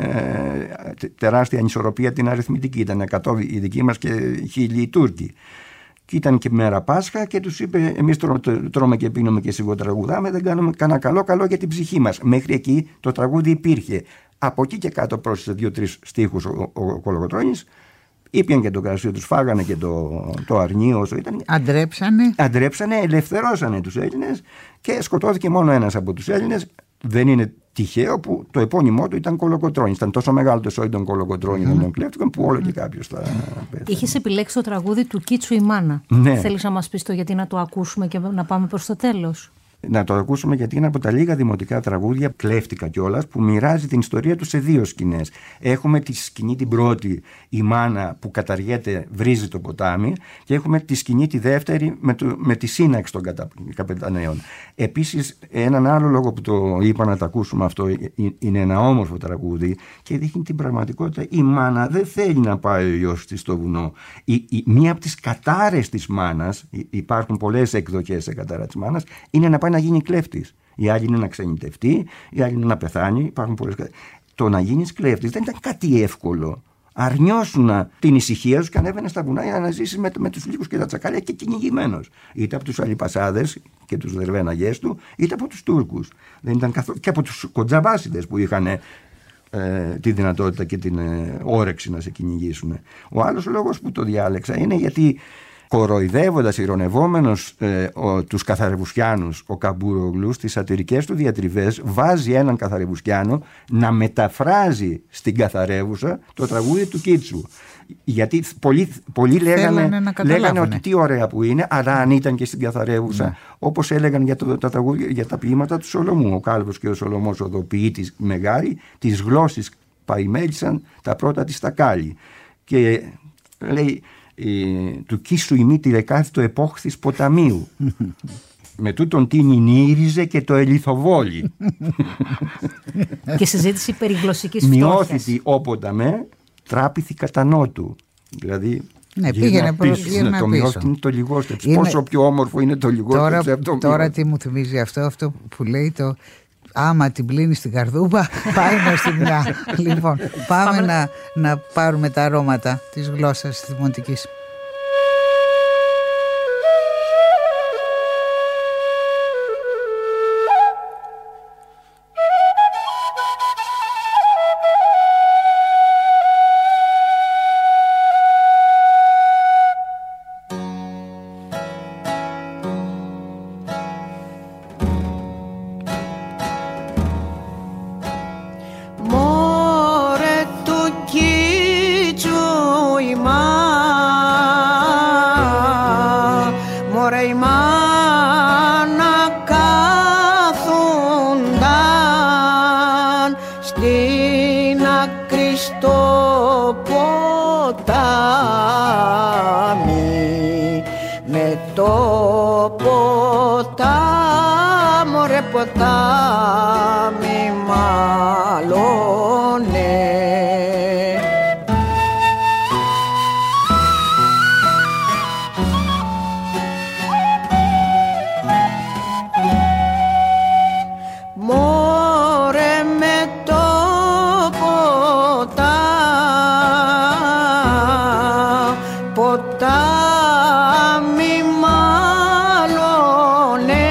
S4: τεράστια ανισορροπία την αριθμητική. Ήταν 100 οι δικοί μας και 1000 οι Τούρκοι. Και ήταν και μέρα Πάσχα και τους είπε: εμείς τρώμε και πίνουμε και σιγοτραγουδάμε, δεν κάνουμε κανένα καλό για την ψυχή μας. Μέχρι εκεί το τραγούδι υπήρχε. Από εκεί και κάτω πρόσθεσε 2-3 στίχους ο Κολοκοτρώνης. Ήπιαν και το κρασί τους, φάγανε και το αρνί όσο ήταν. Αντρέψανε, ελευθερώσανε τους Έλληνες και σκοτώθηκε μόνο ένας από τους Έλληνες. Δεν είναι τυχαίο που το επώνυμό του ήταν Κολοκοτρώνης. Ήταν τόσο μεγάλο το σόι των Κολοκοτρώνης των κλέφτικων που όλο και κάποιος θα πέθανε.
S2: Είχες επιλέξει το τραγούδι του Κίτσου η Μάνα.
S4: Ναι.
S2: Θέλεις να μας πεις το γιατί να το ακούσουμε και να πάμε προς το τέλος?
S4: Να το ακούσουμε γιατί είναι από τα λίγα δημοτικά τραγούδια, κλέφτικα κιόλας, που μοιράζει την ιστορία του σε 2 σκηνές. Έχουμε τη σκηνή την πρώτη, η μάνα που καταργέται, βρίζει το ποτάμι, και έχουμε τη σκηνή τη δεύτερη με τη σύναξη των καπεταναίων. Επίσης, έναν άλλο λόγο που το είπα να το ακούσουμε αυτό, είναι ένα όμορφο τραγούδι και δείχνει την πραγματικότητα. Η μάνα δεν θέλει να πάει ο γιος της στο βουνό. Μία από τις κατάρες της μάνας, υπάρχουν πολλές εκδοχές σε κατάρα της μάνας, είναι να πάει να γίνει κλέφτης. Η άλλη είναι να ξενιτευτεί, η άλλη είναι να πεθάνει. Υπάρχουν πολλές. Το να γίνεις κλέφτης δεν ήταν κάτι εύκολο. Αρνιώσουν την ησυχία σου και ανέβαινε στα βουνά για να ζήσεις με τους λύκους και τα τσακάλια και κυνηγημένος. Είτε από τους αλιπασάδες και τους δερβέναγές του, είτε από τους Τούρκους. Δεν ήταν και από τους κοντζαβάσιδες που είχαν τη δυνατότητα και την όρεξη να σε κυνηγήσουν. Ο άλλος λόγος που το διάλεξα είναι γιατί, κοροϊδεύοντας, ηρωνευόμενος τους καθαρεβουσιάνους, ο Καμπούρογλου στις σατυρικές του διατριβές βάζει έναν καθαρεβουσιάνο να μεταφράζει στην καθαρεύουσα το τραγούδι του Κίτσου. Γιατί πολλοί λέγανε ότι τι ωραία που είναι, αλλά αν ήταν και στην καθαρεύουσα, ναι. Όπως έλεγαν για τα τραγούδια, για τα ποίηματα του Σολομού. Ο Κάλβος και ο Σολομός, ο ποιήτης μεγάλη, τις γλώσσες παϊμέλησαν τα πρώτα της τα κάλλη. Και λέει: του κίσου η μύτη ρεκάθητο επόχθης ποταμίου. Με τούτον την νήριζε και το ελιθοβόλι.
S2: Και συζήτηση περί γλωσσικής φτώχειας.
S4: Μειώθητη όποτε τράπηθη κατά νότου. Δηλαδή
S3: ναι, πήγαινε
S4: το μειώθητη το λιγότερο. Πόσο πιο όμορφο είναι το λιγότερο.
S3: Τώρα τι μου θυμίζει αυτό που λέει το: άμα την πλύνει στην καρδούμπα, πάει να στη μια. Λοιπόν, πάμε να πάρουμε τα αρώματα της γλώσσας της δημοτικής.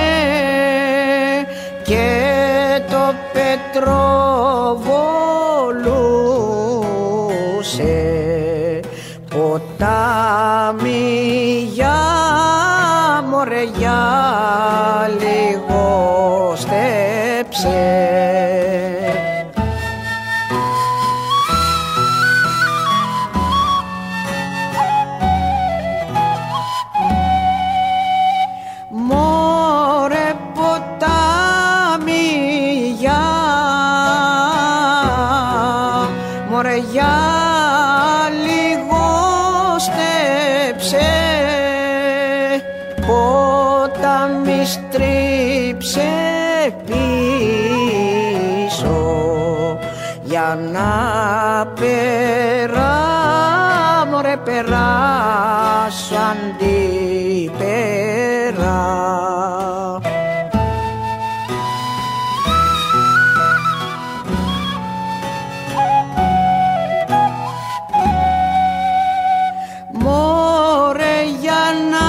S7: Πετροβόλο ποτάμι για μωρέ για λίγο στέψε. Μωρέ ποτάμι για μωρέ για λίγο στέψε, ποτάμι στρίψε πίσω για να περά μωρέ περάσω αντίπερα. Μωρέ για να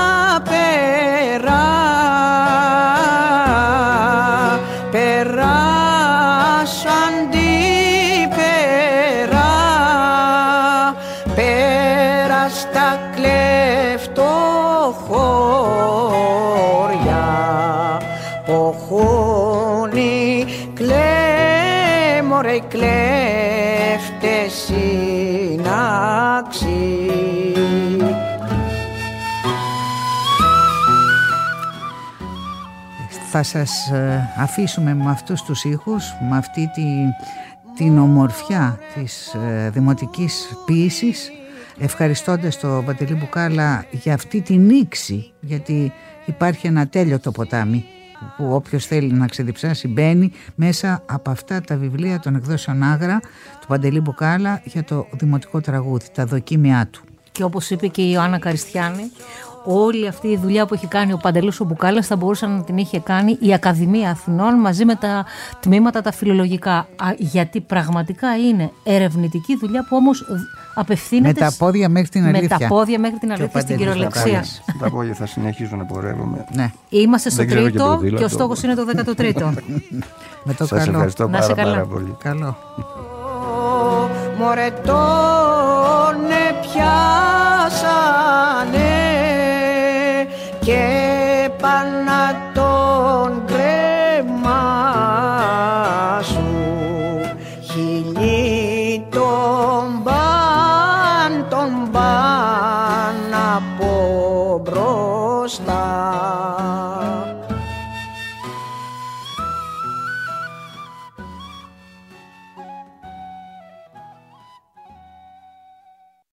S7: περάσω αντίπερα, πέρα στα κλεφτοχώρια που χούνι μωρέ κλέφτες συνάξι.
S3: Θα σας αφήσουμε με αυτούς τους ήχους, με αυτή την ομορφιά της δημοτικής ποίησης, ευχαριστώντας τον Παντελή Μπουκάλα για αυτή την νήξη, γιατί υπάρχει ένα τέλειωτο ποτάμι που όποιος θέλει να ξεδιψάσει μπαίνει μέσα από αυτά τα βιβλία των εκδόσεων Άγρα του Παντελή Μπουκάλα για το δημοτικό τραγούδι, τα δοκίμια του.
S2: Και όπως είπε και η Ιωάννα Καριστιάνη, όλη αυτή η δουλειά που έχει κάνει ο Παντελής ο Μπουκάλας θα μπορούσε να την είχε κάνει η Ακαδημία Αθηνών μαζί με τα τμήματα τα φιλολογικά. Γιατί πραγματικά είναι ερευνητική δουλειά που όμως απευθύνεται
S3: με τα πόδια μέχρι την αλήθεια.
S2: Με τα πόδια μέχρι την αλήθεια στην κυριολεξία.
S4: Τα πόδια θα συνεχίζω να πορεύομαι.
S3: Ναι.
S2: Είμαστε στο τρίτο και ο στόχος είναι το 13ο.
S3: Με το
S4: σας
S3: καλό.
S4: ευχαριστώ πάρα πολύ.
S3: Καλό.
S7: Μωρέ τόνε πιάσανε και πανά τον